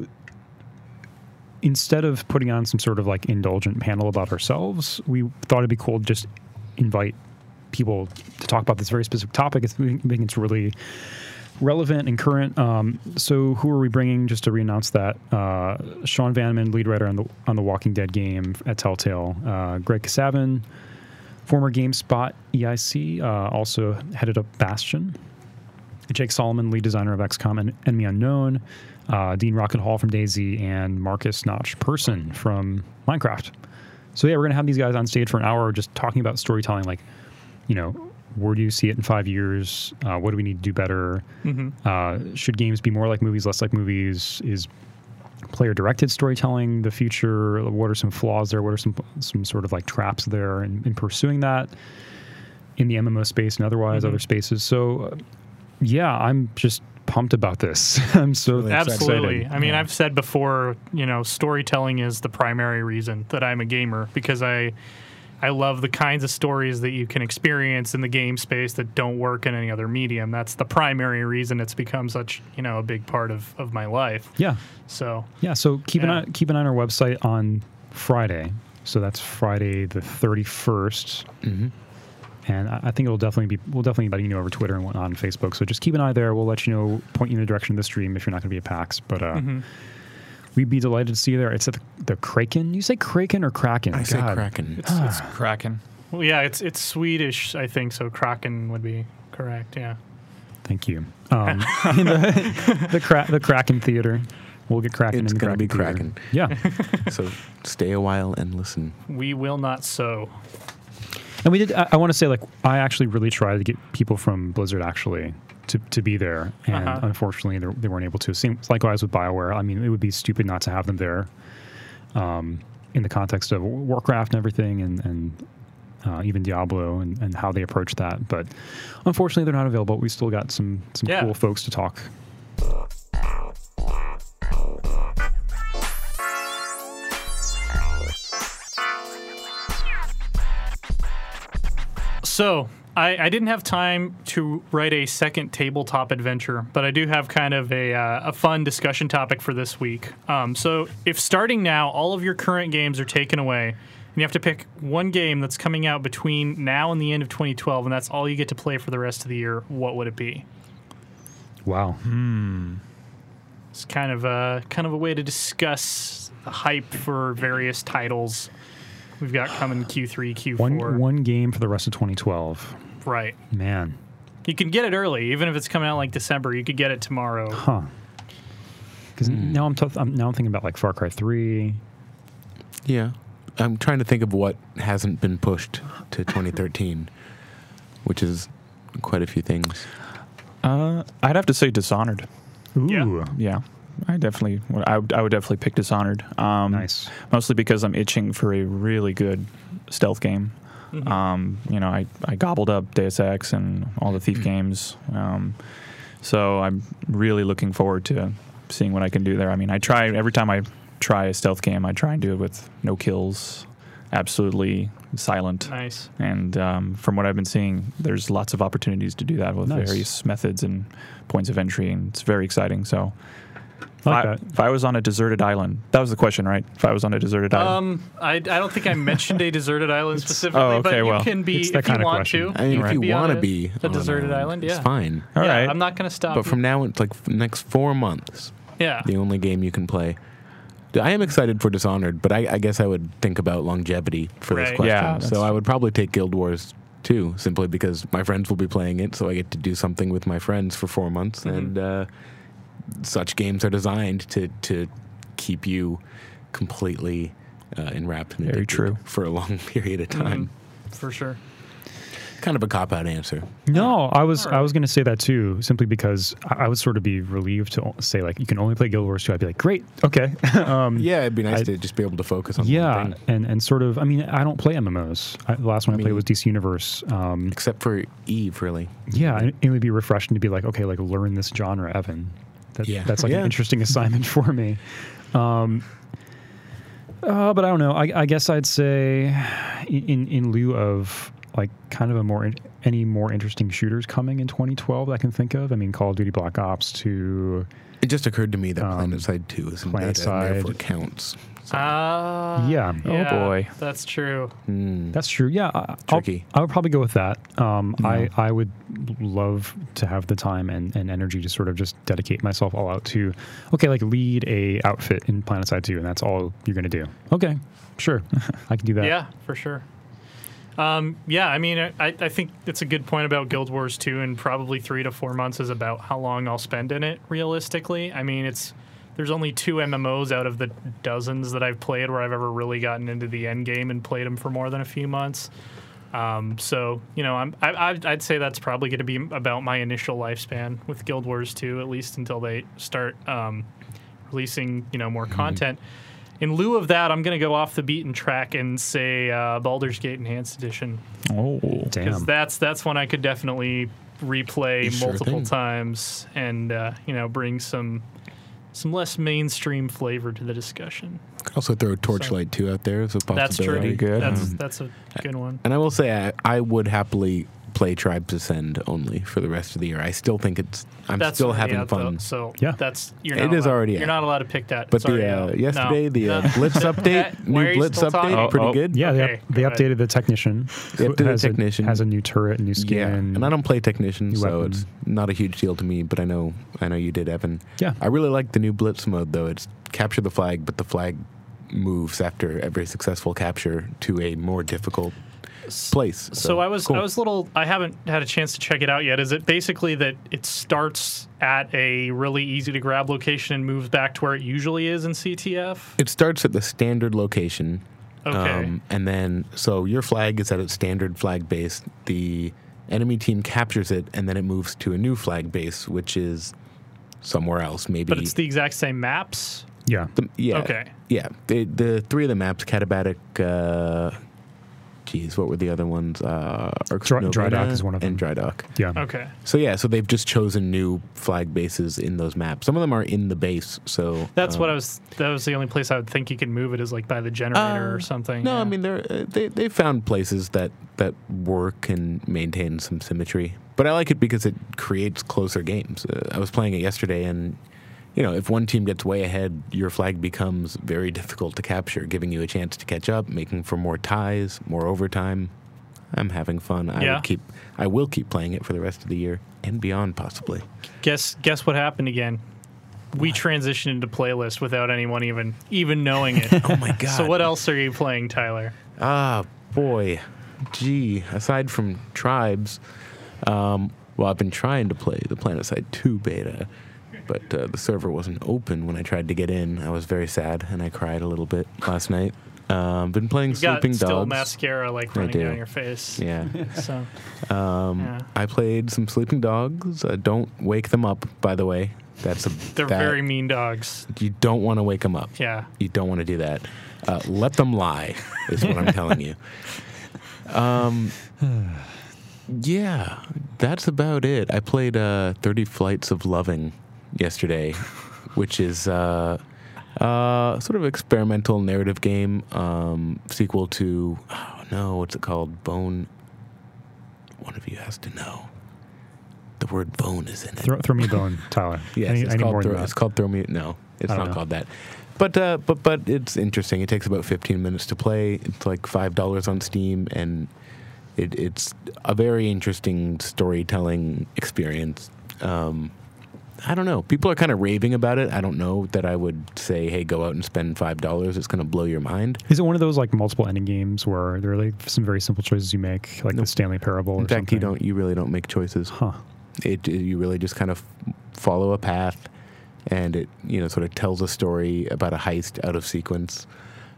instead of putting on some sort of like indulgent panel about ourselves, we thought it'd be cool to just invite people to talk about this very specific topic. I think it's really relevant and current. So who are we bringing? Just to re-announce that, Sean Vanneman, lead writer on the Walking Dead game at Telltale. Greg Kasavin, former GameSpot EIC, also headed up Bastion. Jake Solomon, lead designer of XCOM and Enemy Unknown. Dean Rocket Hall from DayZ, and Marcus Notch Person from Minecraft. So yeah, we're going to have these guys on stage for an hour just talking about storytelling, like, where do you see it in 5 years? What do we need to do better? Should games be more like movies, less like movies? Is player-directed storytelling the future? What are some flaws there? What are some sort of like traps there in pursuing that in the MMO space and otherwise other spaces? So, I'm just pumped about this. I'm so really absolutely excited. I mean, I've said before, storytelling is the primary reason that I'm a gamer, because I love the kinds of stories that you can experience in the game space that don't work in any other medium. That's the primary reason it's become such, a big part of my life. Yeah. So keep an eye on our website on Friday. So that's Friday the 31st. And I think we'll definitely be letting you know over Twitter and whatnot on Facebook. So just keep an eye there. We'll let you know, point you in the direction of the stream if you're not going to be at PAX. But we'd be delighted to see you there. It's at the Kraken. You say Kraken or Kraken? I say Kraken. It's Kraken. Well, yeah, it's Swedish, I think, so Kraken would be correct, yeah. Thank you. In the Kraken Theater. We'll get Kraken in the Kraken It's going to be Kraken. Yeah. So stay a while and listen. We will not sow. And we did, I want to say, I actually really tried to get people from Blizzard actually to be there, and unfortunately they weren't able to. Seems likewise with BioWare. I mean, it would be stupid not to have them there in the context of Warcraft and everything, and even Diablo and how they approach that. But unfortunately, they're not available. We still got some cool folks to talk. So, I didn't have time to write a second tabletop adventure, but I do have kind of a fun discussion topic for this week. So, if starting now, all of your current games are taken away, and you have to pick one game that's coming out between now and the end of 2012, and that's all you get to play for the rest of the year, what would it be? Wow. It's kind of a way to discuss the hype for various titles we've got coming Q3, Q4. One game for the rest of 2012. Right. Man. You can get it early, even if it's coming out like December. You could get it tomorrow. Huh. Because now I'm thinking about like Far Cry 3. Yeah. I'm trying to think of what hasn't been pushed to 2013, which is quite a few things. I'd have to say Dishonored. Ooh. Yeah. I would definitely pick Dishonored. Nice. Mostly because I'm itching for a really good stealth game. I gobbled up Deus Ex and all the Thief games. So I'm really looking forward to seeing what I can do there. I mean, every time I try a stealth game, I try and do it with no kills, absolutely silent. Nice. And from what I've been seeing, there's lots of opportunities to do that with various methods and points of entry, and it's very exciting. So If I was on a deserted island, that was the question, right? If I was on a deserted island. I don't think I mentioned a deserted island specifically, okay, but you can be it's that if you kind of want question. to. I mean, you if can you want to on be a on deserted an island, yeah, it's fine. All yeah, right. I'm not going to stop. But you. from now, it's like the next 4 months, yeah, the only game you can play. I am excited for Dishonored, but I guess I would think about longevity for this Right. question. Yeah, so I would probably take Guild Wars 2, simply because my friends will be playing it, so I get to do something with my friends for 4 months, and such games are designed to keep you completely enwrapped and Very addicted true. for a long period of time. for sure. Kind of a cop-out answer. No, I was All right. going to say that too, simply because I would sort of be relieved to say like you can only play Guild Wars 2. I'd be like, great, okay. Yeah, it'd be nice I- to just be able to focus on Yeah, one thing. and sort of. I mean, I don't play MMOs. The last one I played was DC Universe. Except for Eve, really. Yeah, and it would be refreshing to be like, okay, like learn this genre, Evan. Yeah. That's like Yeah. an interesting assignment for me. But I don't know. I guess I'd say in lieu of like kind of any more interesting shooters coming in 2012 that I can think of. I mean, Call of Duty Black Ops 2. It just occurred to me that PlanetSide 2 is in beta, and PlanetSide. therefore counts. Yeah. Oh, boy. That's true. That's true. Yeah, Tricky. I would probably go with that. I would love to have the time and energy to sort of just dedicate myself all out to, okay, like lead a outfit in PlanetSide 2, and that's all you're going to do. Okay, sure, I can do that. Yeah, for sure. Yeah, I mean, I think it's a good point about Guild Wars 2, and probably 3 to 4 months is about how long I'll spend in it, realistically. I mean, there's only 2 MMOs out of the dozens that I've played where I've ever really gotten into the end game and played them for more than a few months. So, you know, I'd say that's probably going to be about my initial lifespan with Guild Wars 2, at least until they start releasing, you know, more content. In lieu of that, I'm going to go off the beaten track and say Baldur's Gate Enhanced Edition. Oh, Because Damn. that's one I could definitely replay Sure multiple thing. times and, you know, bring some less mainstream flavor to the discussion. Could also throw Torchlight 2 out there as a possibility. That's true. Very good. That's a good one. And I will say I would happily play Tribes Ascend only for the rest of the year. I still think I'm That's still already having out, though, fun. so Yeah. you're It not is allowed, already You're out. not allowed to pick that. But It's already out. yesterday, No. the Blitz update, Why are new you Blitz still update, talking? pretty Oh, good. Yeah, Okay, they go ahead. updated the Technician. They updated the has Technician. has a new turret, new skin. Yeah, and I don't play Technician, New so weapon. it's not a huge deal to me. But I know you did, Evan. Yeah. I really like the new Blitz mode, though. It's capture the flag, but the flag moves after every successful capture to a more difficult place. So I was cool. I haven't had a chance to check it out yet. Is it basically that it starts at a really easy to grab location and moves back to where it usually is in CTF? It starts at the standard location. Okay. And then, so your flag is at its standard flag base. The enemy team captures it, and then it moves to a new flag base, which is somewhere else. Maybe. But it's the exact same maps? Yeah. Yeah. Okay. Yeah. The 3 of the maps, Katabatic, what were the other ones? Dry Dock is one of them. And Dry Dock. Yeah. Okay. So yeah, so they've just chosen new flag bases in those maps. Some of them are in the base, so That's what that was the only place I would think you could move it is like by the generator or something. No, yeah. I mean they found places that work and maintain some symmetry. But I like it because it creates closer games. I was playing it yesterday, and you know, if one team gets way ahead, your flag becomes very difficult to capture, giving you a chance to catch up, making for more ties, more overtime. I'm having fun. Yeah. I will keep playing it for the rest of the year and beyond, possibly. Guess what happened again? We transitioned into playlist without anyone even knowing it. Oh my god! So what else are you playing, Tyler? Ah, boy. Gee, aside from Tribes, well, I've been trying to play the PlanetSide 2 beta, but the server wasn't open when I tried to get in. I was very sad, and I cried a little bit last night. Been playing You've got Sleeping still Dogs. mascara like running do. down your face. Yeah. So Yeah. I played some Sleeping Dogs. Don't wake them up, by the way. they're very mean dogs. You don't want to wake them up. Yeah. You don't want to do that. Let them lie, is what I'm telling you. Yeah, that's about it. I played 30 Flights of Loving yesterday, which is sort of experimental narrative game, sequel to, what's it called? Bone. One of you has to know. The word bone is in it. Throw me a bone, Tyler. Yes, I need more than that. it's called Throw Me. No, It's not called that. But it's interesting. It takes about 15 minutes to play. It's like $5 on Steam, and it's a very interesting storytelling experience. I don't know. People are kind of raving about it. I don't know that I would say, hey, go out and spend $5. It's going to blow your mind. Is it one of those like multiple ending games where there are like some very simple choices you make, like the Stanley Parable? In fact, you really don't make choices. Huh. You really just kind of follow a path, and it sort of tells a story about a heist out of sequence,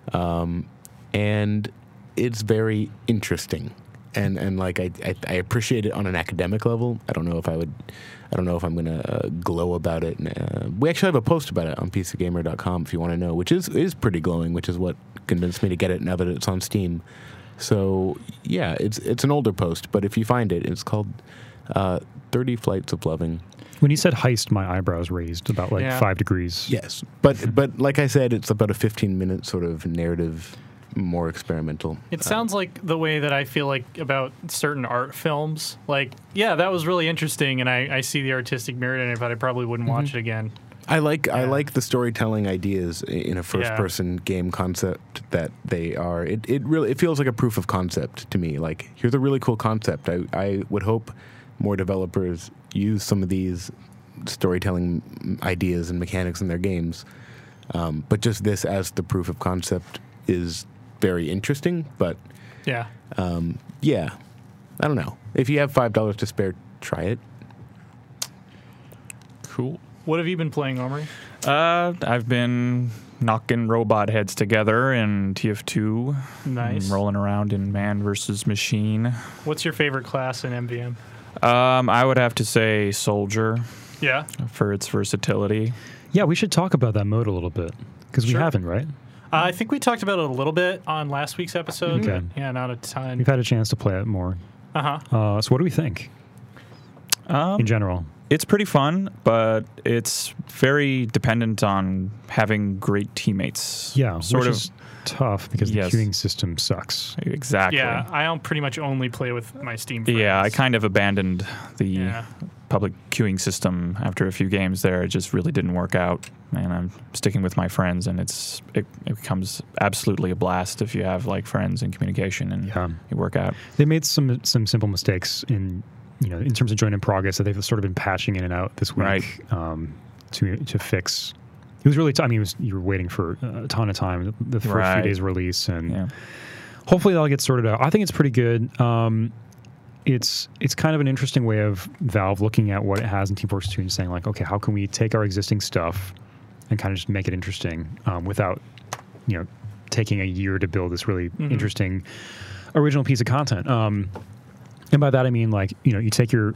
and it's very interesting. And like I appreciate it on an academic level. I don't know if I'm going to glow about it. We actually have a post about it on PCGamer.com if you want to know, which is pretty glowing, which is what convinced me to get it now that it's on Steam. So yeah, it's an older post, but if you find it, it's called 30 Flights of Loving. When you said heist, my eyebrows raised about 5 degrees. Yes, but like I said, it's about a 15-minute sort of narrative. More experimental. It sounds like the way that I feel like about certain art films. Like, yeah, that was really interesting, and I see the artistic merit in it, but I probably wouldn't watch it again. I like the storytelling ideas in a first-person game concept that they are. It feels like a proof of concept to me. Like, here's a really cool concept. I would hope more developers use some of these storytelling ideas and mechanics in their games. But just this as the proof of concept is very interesting, but yeah, I don't know. If you have $5 to spare, try it. Cool. What have you been playing, Omri? I've been knocking robot heads together in TF2. Nice. Rolling around in Man vs. Machine. What's your favorite class in MVM? I would have to say Soldier. Yeah. For its versatility. Yeah, we should talk about that mode a little bit, because we haven't, right? I think we talked about it a little bit on last week's episode. Okay. Yeah, not a ton. We've had a chance to play it more. Uh-huh. So what do we think in general? It's pretty fun, but it's very dependent on having great teammates. Yeah, which is tough because the queuing system sucks. Exactly. Yeah, I pretty much only play with my Steam friends. Yeah, I kind of abandoned the public queuing system after a few games there. It just really didn't work out, and I'm sticking with my friends, and it becomes absolutely a blast if you have like friends and communication and you work out. They made some simple mistakes in terms of join in progress that they've sort of been patching in and out this week to fix. It was really you were waiting for a ton of time, the first few days release, and hopefully that'll get sorted out. I think it's pretty good. It's kind of an interesting way of Valve looking at what it has in Team Fortress 2 and saying like, okay, how can we take our existing stuff and kind of just make it interesting without taking a year to build this really interesting original piece of content. And by that I mean like you take your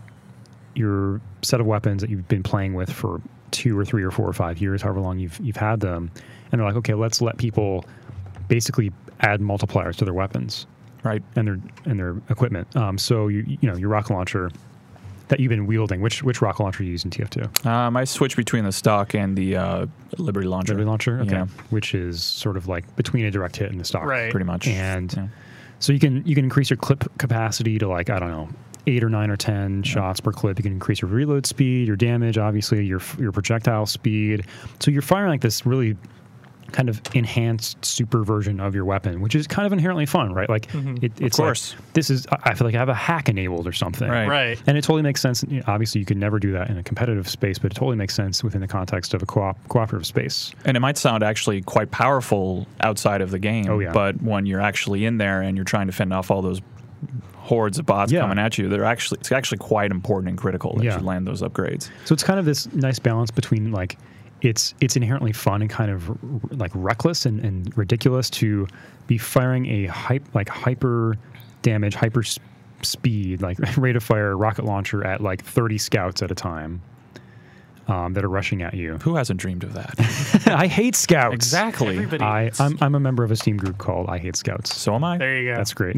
set of weapons that you've been playing with for 2 or 3 or 4 or 5 years, however long you've had them, and they're like, okay, let's let people basically add multipliers to their weapons. Right, and their equipment. So your rocket launcher that you've been wielding. Which rocket launcher you use in TF2? I switch between the stock and the Liberty launcher. Liberty launcher, okay. Yeah. Which is sort of like between a direct hit and the stock, right? Pretty much. And so you can increase your clip capacity to like 8 or 9 or 10 shots per clip. You can increase your reload speed, your damage, obviously your projectile speed. So you're firing like this really kind of enhanced super version of your weapon, which is kind of inherently fun, right? Like it's of course like, this is, I feel like I have a hack enabled or something, right? And it totally makes sense. Obviously, you could never do that in a competitive space, but it totally makes sense within the context of a cooperative space. And it might sound actually quite powerful outside of the game, but when you're actually in there and you're trying to fend off all those hordes of bots coming at you, it's actually quite important and critical that you land those upgrades. So it's kind of this nice balance between like it's inherently fun and kind of like reckless and ridiculous to be firing a hyper damage, hyper speed, like rate of fire rocket launcher at like 30 scouts at a time that are rushing at you. Who hasn't dreamed of that? I hate scouts. Exactly. I'm a member of a Steam group called I Hate Scouts. So am I. There you go. That's great.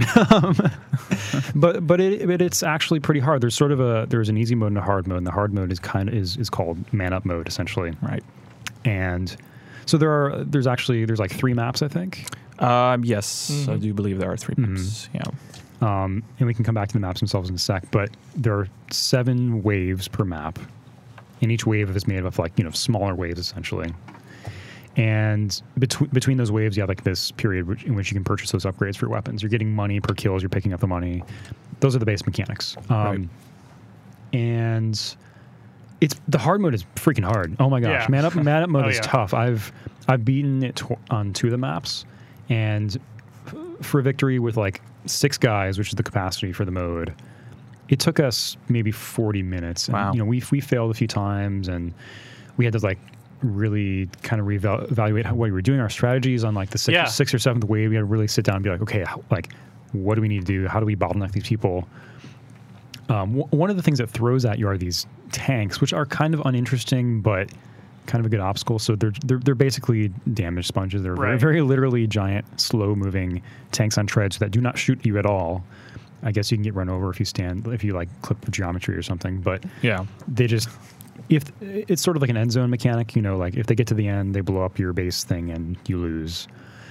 but it's actually pretty hard. There's sort of there's an easy mode and a hard mode, and the hard mode is is called man up mode essentially. Right. And so there's like 3 maps, I think. Yes, I do believe there are 3 maps. Yeah. And we can come back to the maps themselves in a sec, but there are 7 waves per map. And each wave is made up of like, smaller waves essentially. And between those waves, you have like this period in which you can purchase those upgrades for your weapons. You're getting money per kill as you're picking up the money. Those are the base mechanics. Right. And the hard mode is freaking hard. Oh my gosh, Yeah. man up mode is tough. I've beaten it on 2 of the maps, and for a victory with like 6 guys, which is the capacity for the mode, it took us maybe 40 minutes. And, wow. we failed a few times, and we had to like really kind of reevaluate what we were doing, our strategies on like the 6th or 7th wave. We had to really sit down and be like, okay, like what do we need to do? How do we bottleneck these people? One of the things that throws at you are these tanks, which are kind of uninteresting, but kind of a good obstacle. So they're basically damage sponges. They're very, very literally giant, slow-moving tanks on treads that do not shoot you at all. I guess you can get run over if you like clip the geometry or something. But yeah, they just if it's sort of like an end zone mechanic. Like if they get to the end, they blow up your base thing and you lose.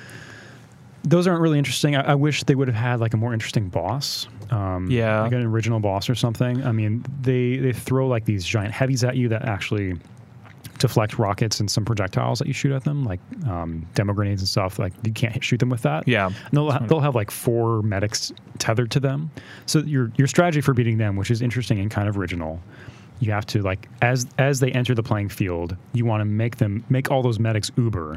Those aren't really interesting. I wish they would have had like a more interesting boss. Like an original boss or something. I mean, they throw like these giant heavies at you that actually deflect rockets and some projectiles that you shoot at them, like demo grenades and stuff. Like you can't shoot them with that. Yeah, and they'll have like 4 medics tethered to them. So your strategy for beating them, which is interesting and kind of original, you have to like as they enter the playing field, you want to make all those medics uber,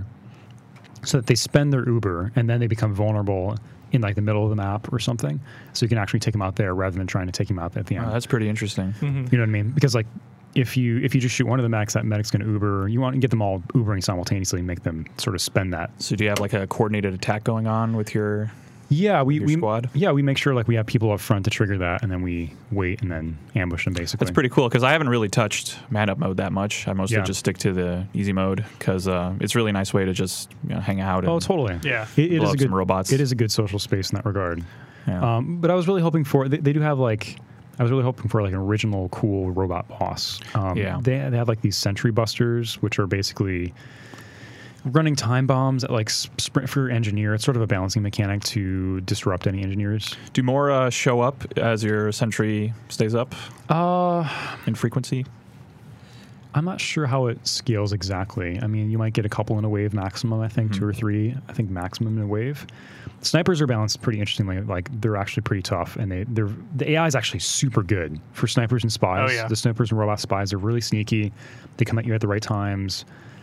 so that they spend their uber and then they become vulnerable in like the middle of the map or something. So you can actually take them out there rather than trying to take them out at the end. Oh, that's pretty interesting. Mm-hmm. You know what I mean? Because like if you just shoot one of the medics, that medic's going to uber. You want to get them all ubering simultaneously and make them sort of spend that. So do you have like a coordinated attack going on with your squad? Yeah, we make sure like we have people up front to trigger that, and then we wait and then ambush them basically. That's pretty cool because I haven't really touched man up mode that much. I mostly just stick to the easy mode because it's a really nice way to just hang out. And totally. Yeah, it is a good some robots. It is a good social space in that regard. Yeah. But I was really hoping for they do have like. I was really hoping for like an original cool robot boss. They have like these sentry busters, which are basically running time bombs at like sprint for your engineer. It's sort of a balancing mechanic to disrupt any engineers. Do more show up as your sentry stays up in frequency? I'm not sure how it scales exactly. I mean, you might get a couple in a wave maximum, I think, 2 or 3, I think maximum in a wave. Snipers are balanced pretty interestingly. Like, they're actually pretty tough, and the AI is actually super good for snipers and spies. Oh, yeah. The snipers and robot spies are really sneaky. They come at you at the right times.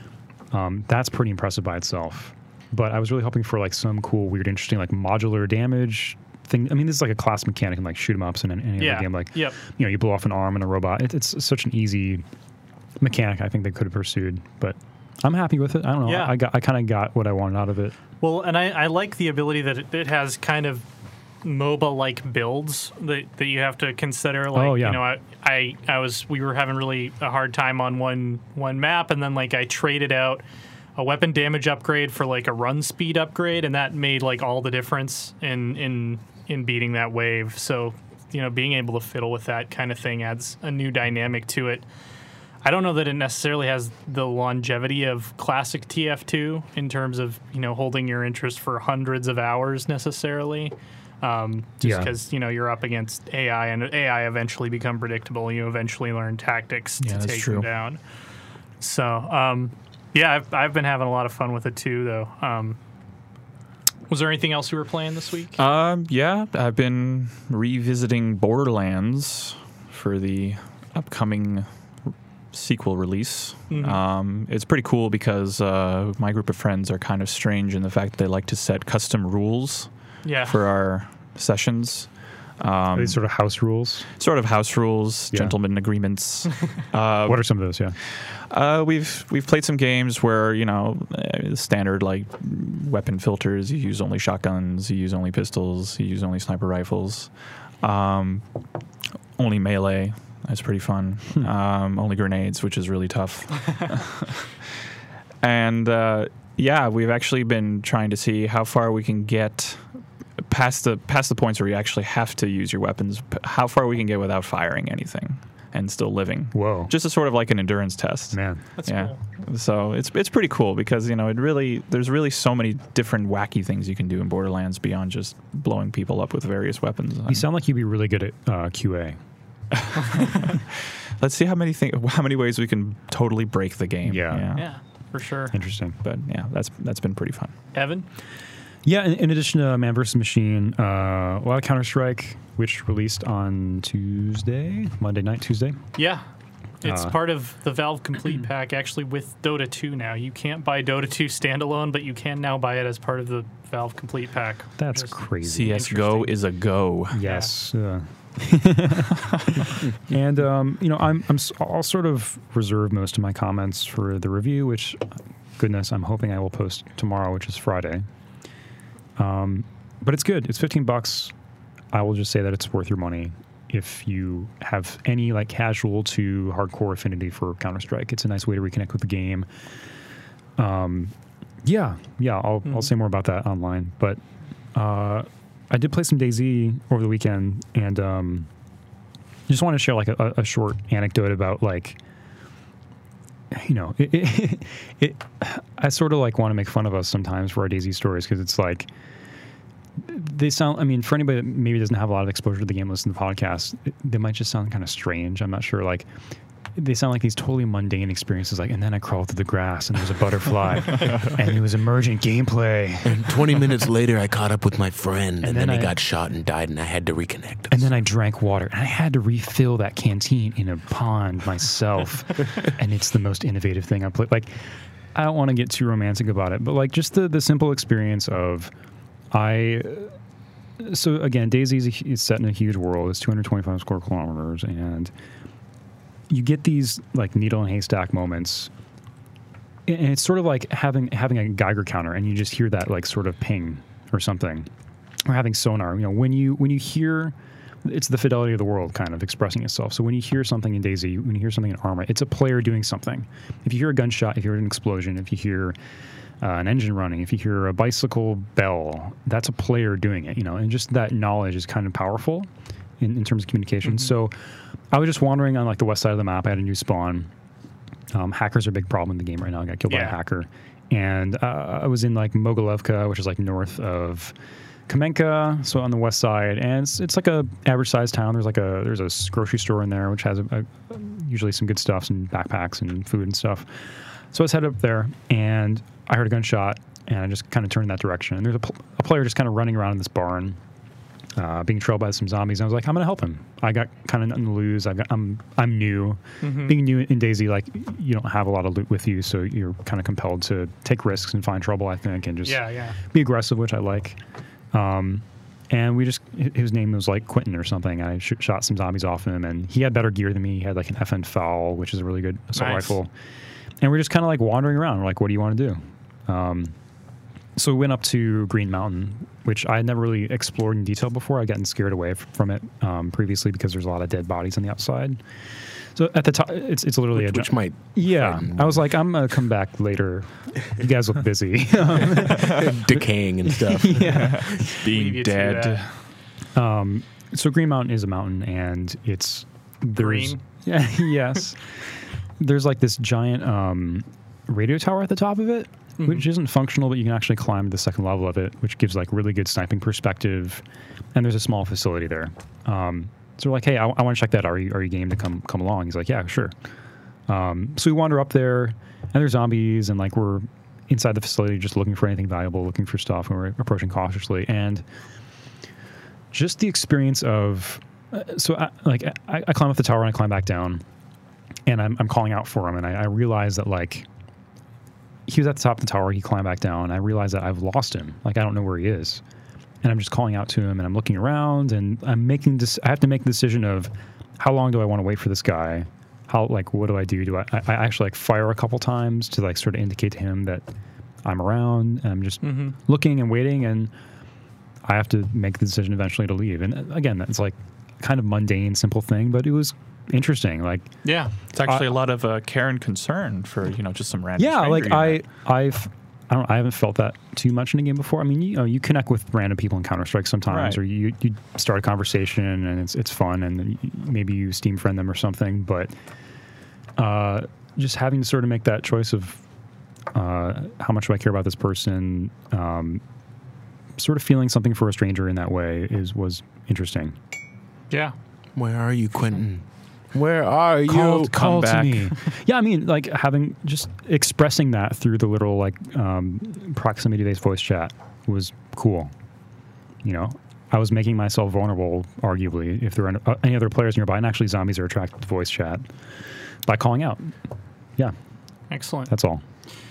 That's pretty impressive by itself. But I was really hoping for like some cool, weird, interesting, like modular damage thing. I mean, this is like a class mechanic in like shoot 'em ups in any other game. Like, you blow off an arm in a robot. It's such an easy mechanic I think they could have pursued, but I'm happy with it. I don't know. Yeah. I kind of got what I wanted out of it. Well, and I like the ability that it has kind of MOBA-like builds that you have to consider. Like, we were having really a hard time on one map, and then like I traded out a weapon damage upgrade for like a run speed upgrade, and that made like all the difference in beating that wave. So, being able to fiddle with that kind of thing adds a new dynamic to it. I don't know that it necessarily has the longevity of classic TF2 in terms of, holding your interest for hundreds of hours necessarily. Because, you're up against AI, and AI eventually become predictable. You eventually learn tactics to take them down. So, I've been having a lot of fun with it too, though. Was there anything else you were playing this week? I've been revisiting Borderlands for the upcoming sequel release. Mm-hmm. It's pretty cool because my group of friends are kind of strange in the fact that they like to set custom rules for our sessions. Are these sort of house rules? Sort of house rules, gentlemen agreements. What are some of those? We've played some games where standard like weapon filters. You use only shotguns. You use only pistols. You use only sniper rifles. Only melee. That's pretty fun. Only grenades, which is really tough. And we've actually been trying to see how far we can get past the points where you actually have to use your weapons. How far we can get without firing anything and still living. Whoa! Just a sort of like an endurance test. Man, that's cool. So it's pretty cool because there's really so many different wacky things you can do in Borderlands beyond just blowing people up with various weapons. You sound like you'd be really good at QA. Let's see how many ways we can totally break the game. Yeah. for sure. Interesting. But yeah, that's been pretty fun. Evan? Yeah, in addition to Man vs. Machine, a lot of Counter-Strike, which released on Monday night, Tuesday. Yeah. It's part of the Valve Complete Pack, actually, with Dota 2 now. You can't buy Dota 2 standalone, but you can now buy it as part of the Valve Complete Pack. That's crazy. CSGO is a go. Yes. Yeah. And I'll sort of reserve most of my comments for the review, which, goodness, I'm hoping I will post tomorrow, which is Friday. But it's good. It's $15. I will just say that it's worth your money if you have any like casual to hardcore affinity for Counter-Strike. It's a nice way to reconnect with the game. I'll say more about that online. But I did play some DayZ over the weekend, and just want to share like a short anecdote about like, I sort of like want to make fun of us sometimes for our DayZ stories, because it's like they sound, I mean, for anybody that maybe doesn't have a lot of exposure to the game, listen to the podcast, they might just sound kind of strange. I'm not sure. Like, they sound like these totally mundane experiences. Like, and then I crawled through the grass and there was a butterfly and it was emergent gameplay. And 20 minutes later, I caught up with my friend, and then he got shot and died, and I had to reconnect us. And then I drank water, and I had to refill that canteen in a pond myself. And it's the most innovative thing I've played. Like, I don't want to get too romantic about it, but like just the simple experience of so again, DayZ is set in a huge world. It's 225 square kilometers, and you get these like needle and haystack moments, and it's sort of like having a Geiger counter, and you just hear that like sort of ping or something, or having sonar. When you hear, it's the fidelity of the world kind of expressing itself. So when you hear something in DayZ, when you hear something in Arma, it's a player doing something. If you hear a gunshot, if you hear an explosion, if you hear an engine running, if you hear a bicycle bell, that's a player doing it, and just that knowledge is kind of powerful in terms of communication. Mm-hmm. So I was just wandering on like the west side of the map. I had a new spawn. Hackers are a big problem in the game right now. I got killed by a hacker. And I was in like Mogilevka, which is like north of Kamenka, so on the west side. And it's like a average sized town. There's a grocery store in there, which has usually some good stuff, some backpacks and food and stuff. So I was headed up there, and I heard a gunshot, and I just kind of turned in that direction. And there's a player just kind of running around in this barn, being trailed by some zombies. And I was like, I'm going to help him. I got kind of nothing to lose. I'm new. Mm-hmm. Being new in DayZ, like, you don't have a lot of loot with you, so you're kind of compelled to take risks and find trouble, I think, and just be aggressive, which I like. And his name was like Quentin or something. I shot some zombies off him, and he had better gear than me. He had like an FN FAL, which is a really good assault rifle. And we're just kind of like wandering around. We're like, what do you want to do? So we went up to Green Mountain, which I had never really explored in detail before. I'd gotten scared away from it previously because there's a lot of dead bodies on the outside. So at the top, it's literally which might. Yeah, I was like, I'm gonna come back later. You guys look busy, decaying and stuff. Yeah, being dead. So Green Mountain is a mountain, and it's green. Yeah, yes. There's like this giant radio tower at the top of it, mm-hmm. which isn't functional, but you can actually climb to the second level of it, which gives like really good sniping perspective. And there's a small facility there. So we're like, hey, I want to check that. Are you game to come along? He's like, yeah, sure. So we wander up there, and there's zombies, and like we're inside the facility just looking for anything valuable, looking for stuff, and we're approaching cautiously. And just the experience of, I climb up the tower and I climb back down. And I'm calling out for him, and I realize that, like, he was at the top of the tower, he climbed back down, and I realize that I've lost him. Like, I don't know where he is. And I'm just calling out to him, and I'm looking around, and I have to make the decision of how long do I want to wait for this guy? What do I do? Do I actually, like, fire a couple times to, like, sort of indicate to him that I'm around, and I'm just looking and waiting, and I have to make the decision eventually to leave. And, again, that's, like, kind of mundane, simple thing, but it was interesting. Like, yeah, it's actually a lot of care and concern for just some random. Yeah, like I haven't felt that too much in a game before. I mean, you connect with random people in Counter-Strike sometimes, or you start a conversation and it's fun, and maybe you Steam friend them or something. But just having to sort of make that choice of how much do I care about this person, sort of feeling something for a stranger in that way was interesting. Yeah. Where are you, Quentin? Where are you? Call back. to me. Yeah, I mean, like just expressing that through the little like proximity-based voice chat was cool. You know, I was making myself vulnerable, arguably, if there are any other players nearby, and actually zombies are attracted to voice chat, by calling out. Yeah. Excellent. That's all.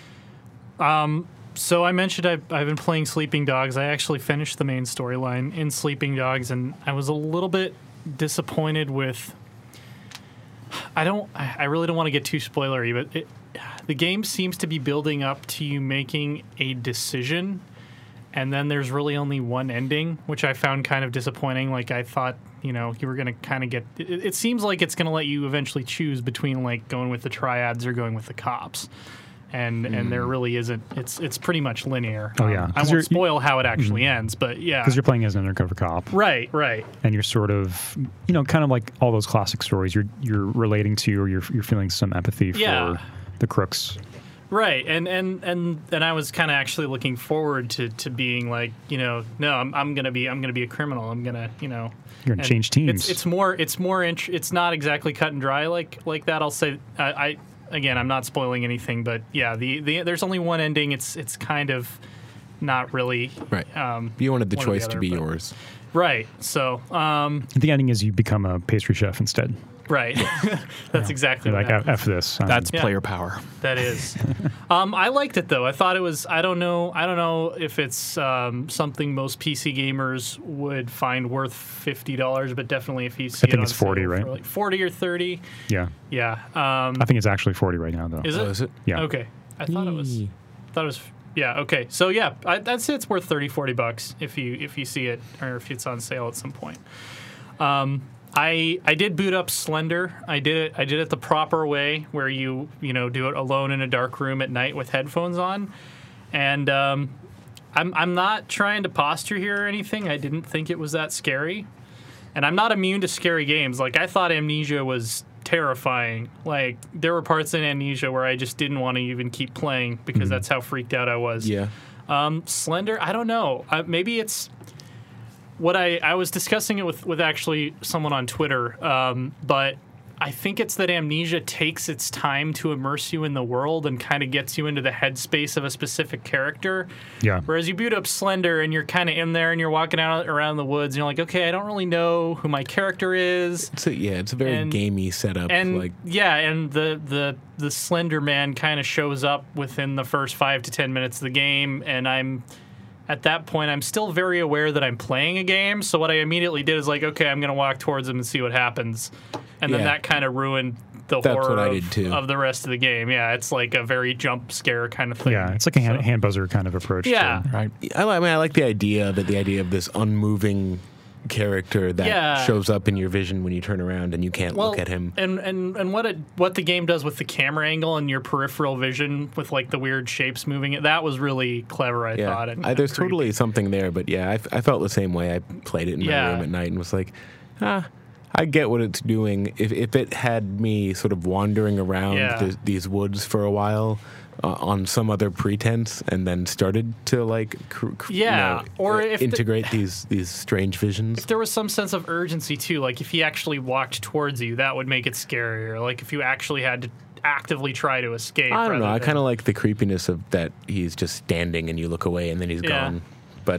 So I mentioned I've been playing Sleeping Dogs. I actually finished the main storyline in Sleeping Dogs, and I was a little bit disappointed with... I really don't want to get too spoilery, but the game seems to be building up to you making a decision, and then there's really only one ending, which I found kind of disappointing. Like, I thought, you were going to kind of get... It seems like it's going to let you eventually choose between, like, going with the triads or going with the cops. And there really isn't. It's pretty much linear. Oh, yeah. I won't spoil how it actually ends, but yeah. Because you're playing as an undercover cop. Right. And you're sort of, kind of like all those classic stories you're relating to, or you're feeling some empathy for the crooks. Right, and I was kind of actually looking forward to being like, no, I'm gonna be a criminal. I'm gonna, You're gonna change teams. It's not exactly cut and dry like that. I'll say Again, I'm not spoiling anything, but yeah, there's only one ending. It's kind of not really right. You wanted the choice to be yours, right? So the ending is you become a pastry chef instead. Right. That's exactly You're what like F this. That's player power. That is. I liked it though. I thought it was. I don't know if it's something most PC gamers would find worth $50, but definitely if you see it on it's 40, right? Like 40 or 30. Yeah. Yeah. I think it's actually 40 right now though. Is it? Oh, is it? Yeah. Okay. I thought it was. Yeah. Okay. So yeah, I'd say it's worth $30-$40 if you see it, or if it's on sale at some point. I did boot up Slender. I did it the proper way, where you do it alone in a dark room at night with headphones on. And I'm not trying to posture here or anything. I didn't think it was that scary. And I'm not immune to scary games. Like, I thought Amnesia was terrifying. Like, there were parts in Amnesia where I just didn't want to even keep playing because that's how freaked out I was. Yeah. Slender, I don't know. Maybe it's... What I was discussing it with actually someone on Twitter, but I think it's that Amnesia takes its time to immerse you in the world and kind of gets you into the headspace of a specific character. Yeah. Whereas you boot up Slender and you're kind of in there and you're walking out around the woods and you're like, okay, I don't really know who my character is. It's a very gamey setup. And the Slender Man kind of shows up within the first 5 to 10 minutes of the game, and at that point, I'm still very aware that I'm playing a game. So what I immediately did is like, okay, I'm going to walk towards him and see what happens. And then that kind of ruined the horror of the rest of the game. Yeah, it's like a very jump scare kind of thing. Yeah, it's like a hand buzzer kind of approach. Yeah. Right. I like the idea of this unmoving character that shows up in your vision when you turn around and you can't look at him. And what the game does with the camera angle and your peripheral vision with like the weird shapes moving, that was really clever, I thought. And there's totally something there, but yeah, I felt the same way. I played it in my room at night and was like, I get what it's doing. If it had me sort of wandering around these woods for a while on some other pretense, and then started to like integrate these strange visions. If there was some sense of urgency too, like if he actually walked towards you, that would make it scarier. Like if you actually had to actively try to escape. I don't know. I kind of like the creepiness of that. He's just standing and you look away and then he's gone. But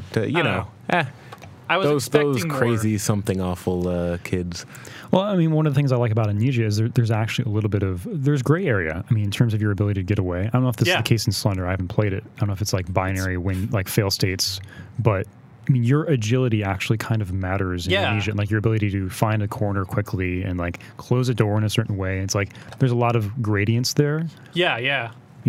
I was those crazy something awful kids. Well, I mean, one of the things I like about Amnesia is there's actually a little bit of gray area. I mean, in terms of your ability to get away. I don't know if this is the case in Slender. I haven't played it. I don't know if it's like binary fail states, but I mean, your agility actually kind of matters in Amnesia. Like your ability to find a corner quickly and like close a door in a certain way. It's like there's a lot of gradients there. Yeah.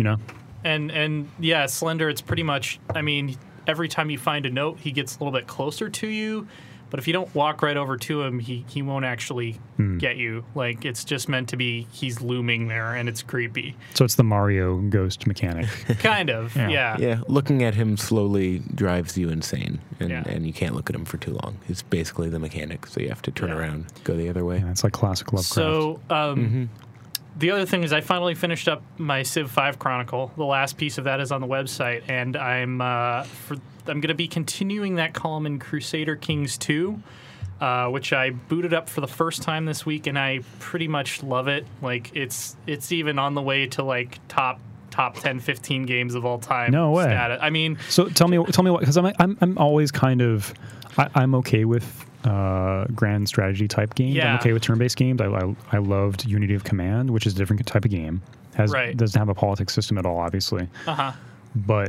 And Slender, it's pretty much, I mean, every time you find a note, he gets a little bit closer to you. But if you don't walk right over to him, he won't actually get you. Like, it's just meant to be he's looming there, and it's creepy. So it's the Mario ghost mechanic. Kind of, yeah. Yeah, looking at him slowly drives you insane, and you can't look at him for too long. It's basically the mechanic, so you have to turn around, go the other way. Yeah, it's like classic Lovecraft. So, the other thing is I finally finished up my Civ 5 Chronicle. The last piece of that is on the website, and I'm going to be continuing that column in Crusader Kings 2. which I booted up for the first time this week, and I pretty much love it. Like it's even on the way to like top 10, 15 games of all time. No way. Status. I mean, so tell me what, because I'm always kind of I'm okay with grand strategy type games. Yeah. I'm okay with turn-based games. I loved Unity of Command, which is a different type of game. Doesn't have a politics system at all, obviously. But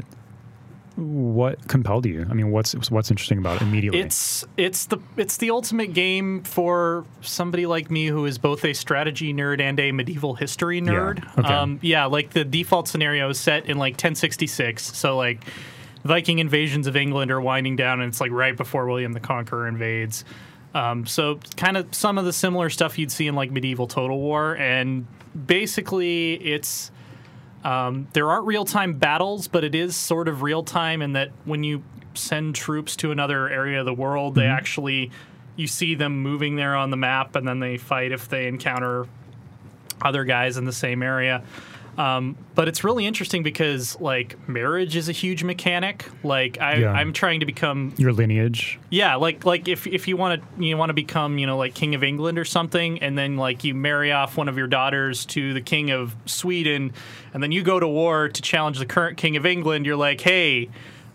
what compelled you? I mean, what's interesting about it immediately? It's the ultimate game for somebody like me who is both a strategy nerd and a medieval history nerd. Yeah. Okay. Like the default scenario is set in like 1066, so like Viking invasions of England are winding down, and it's like right before William the Conqueror invades. So kind of some of the similar stuff you'd see in like medieval Total War, and basically it's there aren't real-time battles, but it is sort of real-time in that when you send troops to another area of the world, they actually, you see them moving there on the map, and then they fight if they encounter other guys in the same area. But it's really interesting because like marriage is a huge mechanic. Like I'm trying to become your lineage. Yeah, like if you want to become, like King of England or something, and then like you marry off one of your daughters to the King of Sweden, and then you go to war to challenge the current King of England. You're like, hey,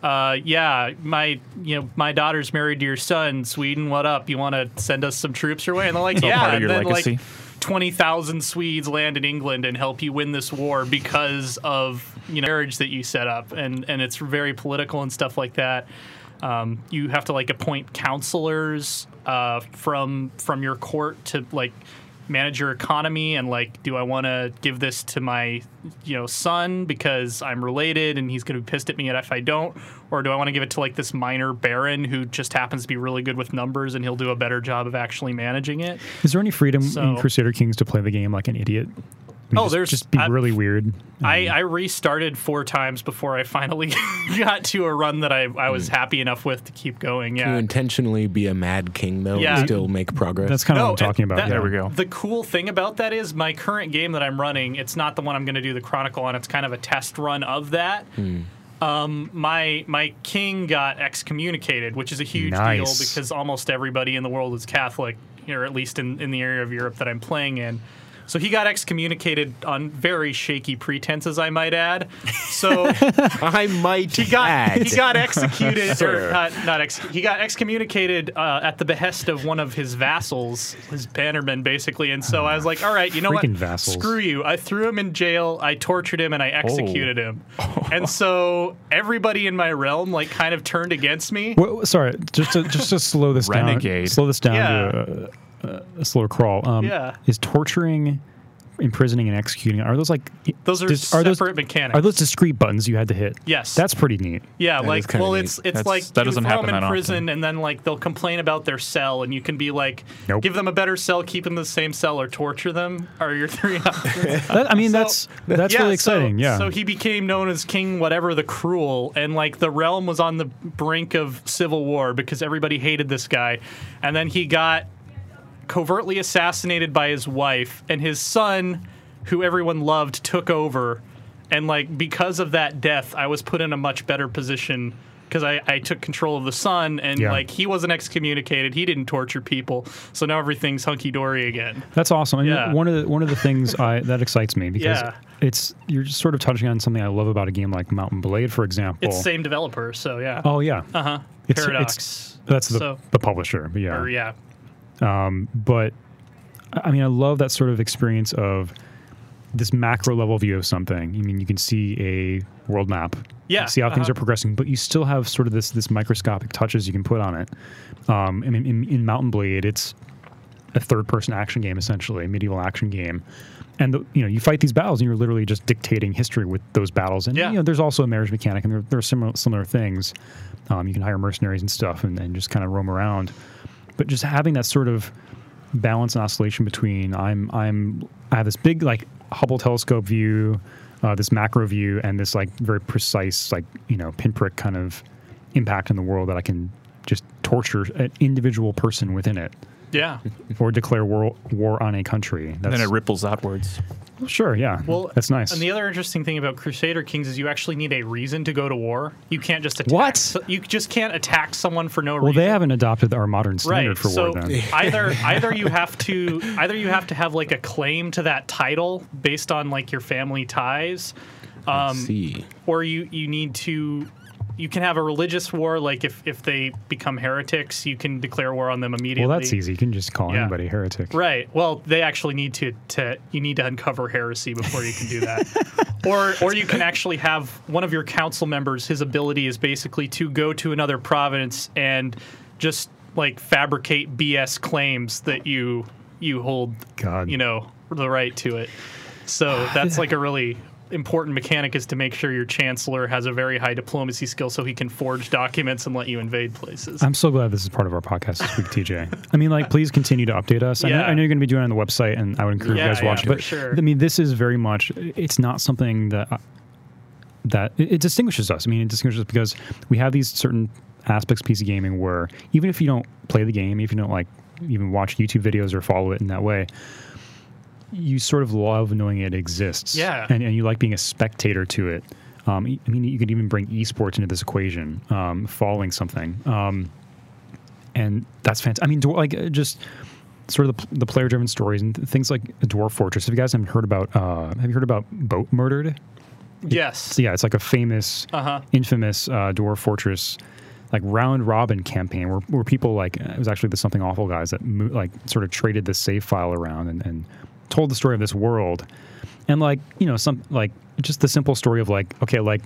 my daughter's married to your son, Sweden. What up? You want to send us some troops your way? And they're like, yeah. Part of your and then legacy. like 20,000 Swedes land in England and help you win this war because of marriage that you set up, and it's very political and stuff like that. You have to like appoint counselors from your court to like manage your economy, and like, do I want to give this to my son because I'm related and he's going to be pissed at me if I don't, or do I want to give it to like this minor baron who just happens to be really good with numbers and he'll do a better job of actually managing it? Is there any freedom in Crusader Kings to play the game like an idiot? There's just be really weird. I restarted 4 times before I finally got to a run that I was happy enough with to keep going. Yeah. To intentionally be a mad king though, and still make progress. That's kind of what I'm talking about. There we go. The cool thing about that is my current game that I'm running, it's not the one I'm going to do the Chronicle on. It's kind of a test run of that. My king got excommunicated, which is a huge deal because almost everybody in the world is Catholic, or at least in the area of Europe that I'm playing in. So he got excommunicated on very shaky pretenses, I might add. So he got executed, or he got excommunicated at the behest of one of his vassals, his bannermen, basically. And so I was like, all right, you know what? Vassals. Screw you. I threw him in jail. I tortured him, and I executed him. And so everybody in my realm like kind of turned against me. Well, sorry, just to slow this Renegade. down. Slow this down to a slower crawl. Is torturing, imprisoning, and executing, are those like those are separate mechanics? Are those discrete buttons you had to hit? Yes. That's pretty neat. Yeah, it's like that doesn't happen them in that prison often. and then like they'll complain about their cell, and you can be like, nope, give them a better cell, keep them in the same cell, or torture them, or your 3 options. That's really exciting. So he became known as King Whatever the Cruel, and like the realm was on the brink of civil war because everybody hated this guy, and then he got covertly assassinated by his wife, and his son, who everyone loved, took over. And like because of that death, I was put in a much better position because I took control of the son, and like he wasn't excommunicated, he didn't torture people, so now everything's hunky dory again. That's awesome. And one of the things that excites me because you're just sort of touching on something I love about a game like Mount & Blade, for example. It's the same developer, so yeah. Oh yeah. Paradox. That's the publisher. But yeah. Or, yeah. But I mean, I love that sort of experience of this macro level view of something. I mean, you can see a world map, see how things are progressing, but you still have sort of this microscopic touches you can put on it. In Mount & Blade, it's a third-person action game, essentially, a medieval action game. And you fight these battles, and you're literally just dictating history with those battles. And there's also a marriage mechanic, and there are similar things. You can hire mercenaries and stuff, and just kind of roam around. But just having that sort of balance and oscillation between I have this big like Hubble telescope view, this macro view, and this like very precise like pinprick kind of impact in the world that I can just torture an individual person within it. Yeah. or declare war on a country. Then it ripples outwards. Sure, yeah. Well, that's nice. And the other interesting thing about Crusader Kings is you actually need a reason to go to war. You can't just attack. What? You just can't attack someone for no reason. Well, they haven't adopted our modern standard for war then. either you have to have like a claim to that title based on like your family ties, or you need to. You can have a religious war, like if they become heretics, you can declare war on them immediately. Well, that's easy. You can just call anybody heretic. Right. Well, they actually need to you need to uncover heresy before you can do that. or you can actually have one of your council members, his ability is basically to go to another province and just like fabricate BS claims that you hold, the right to it. So that's like a really important mechanic, is to make sure your chancellor has a very high diplomacy skill so he can forge documents and let you invade places. I'm so glad this is part of our podcast this week, TJ. I mean, like, please continue to update us. Yeah. I know you're going to be doing it on the website, and I would encourage you guys to watch it. But sure. I mean, this is very much, it's not something that it distinguishes us. I mean, it distinguishes us because we have these certain aspects of PC gaming where even if you don't play the game, if you don't like even watch YouTube videos or follow it in that way, you sort of love knowing it exists. Yeah. And you like being a spectator to it. I mean, you could even bring esports into this equation, following something. And that's fantastic. I mean, just sort of the player-driven stories and things like Dwarf Fortress. If you guys haven't heard about, have you heard about Boat Murdered? Yes. Yeah, it's like a famous, infamous Dwarf Fortress like round robin campaign where people like, it was actually the Something Awful guys that like sort of traded the save file around and told the story of this world. And like, some like just the simple story of like, okay, like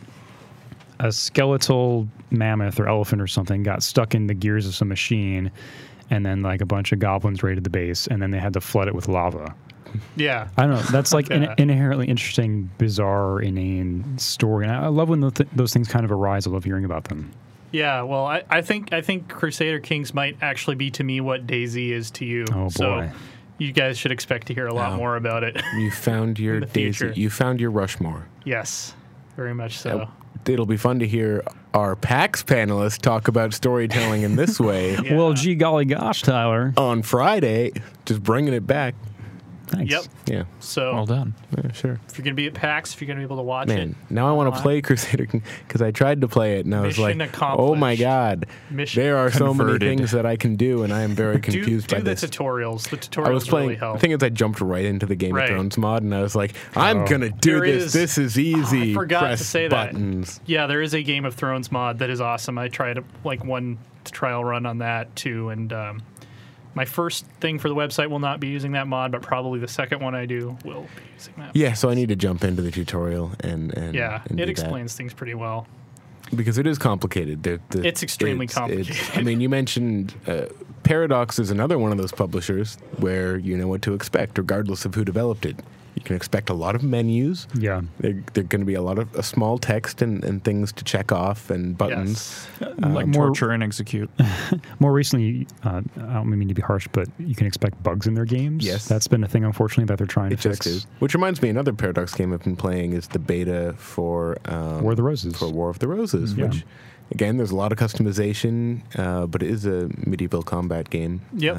a skeletal mammoth or elephant or something got stuck in the gears of some machine, and then like a bunch of goblins raided the base, and then they had to flood it with lava. Yeah. I don't know. That's like an inherently interesting, bizarre, inane story. And I love when those things kind of arise. I love hearing about them. Yeah, well, I think Crusader Kings might actually be to me what DayZ is to you. Oh, boy. So you guys should expect to hear a lot more about it. You found your DayZ. You found your Rushmore. Yes, very much so. It'll be fun to hear our PAX panelists talk about storytelling in this way. Yeah. Well, gee golly gosh, Tyler. On Friday, just bringing it back. Thanks. Yep. Yeah. So well done. Yeah, sure. If you're going to be at PAX, if you're going to be able to watch it. Man, now I want to play Crusader King because I tried to play it and I was like, accomplished. oh my God, there are so many things that I can do and I am very confused by this. Do the tutorials. The tutorials I was playing, really help. The thing is, I jumped right into the Game of Thrones mod and I was like, I'm going to do this. This is easy. I forgot to say buttons. That. Yeah, there is a Game of Thrones mod that is awesome. I tried like one trial run on that too, and my first thing for the website will not be using that mod, but probably the second one I do will be using that. Yeah, so I need to jump into the tutorial and it explains things pretty well. Because it is complicated. It's extremely complicated. I mean, you mentioned Paradox is another one of those publishers where you know what to expect, regardless of who developed it. You can expect a lot of menus. Yeah. They're going to be a lot of small text and things to check off and buttons. Yes. Like torture and execute. More recently, I don't mean to be harsh, but you can expect bugs in their games. Yes. That's been a thing, unfortunately, that they're trying to fix. Is. Which reminds me, another Paradox game I've been playing is the beta for War of the Roses. For War of the Roses, which, again, there's a lot of customization, but it is a medieval combat game. Yep.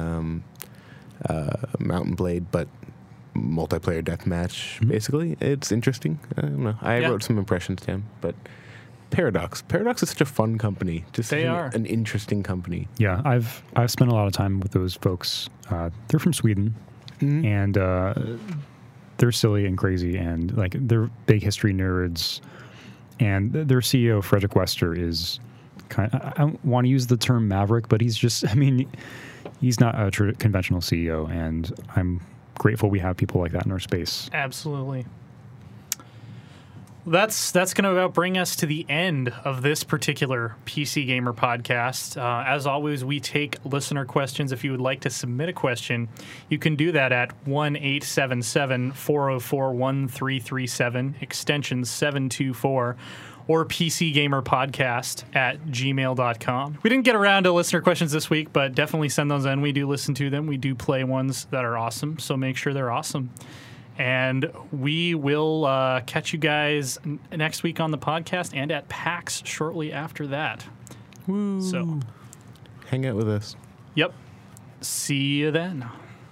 Mountain Blade, but multiplayer deathmatch, basically. It's interesting. I don't know. I wrote some impressions down, but Paradox is such a fun company. Just an interesting company. Yeah, I've spent a lot of time with those folks. They're from Sweden, and they're silly and crazy, and like they're big history nerds. And their CEO Frederick Wester is kind of, I don't want to use the term maverick, but he's just, I mean, he's not a conventional CEO, and I'm grateful we have people like that in our space. Absolutely. That's going to about bring us to the end of this particular PC Gamer podcast. As always, we take listener questions. If you would like to submit a question, you can do that at 1-877-404-1337, extension 724, or PCGamerPodcast@gmail.com. We didn't get around to listener questions this week, but definitely send those in. We do listen to them. We do play ones that are awesome, so make sure they're awesome. And we will catch you guys next week on the podcast and at PAX shortly after that. Woo. So, hang out with us. yep. See you then.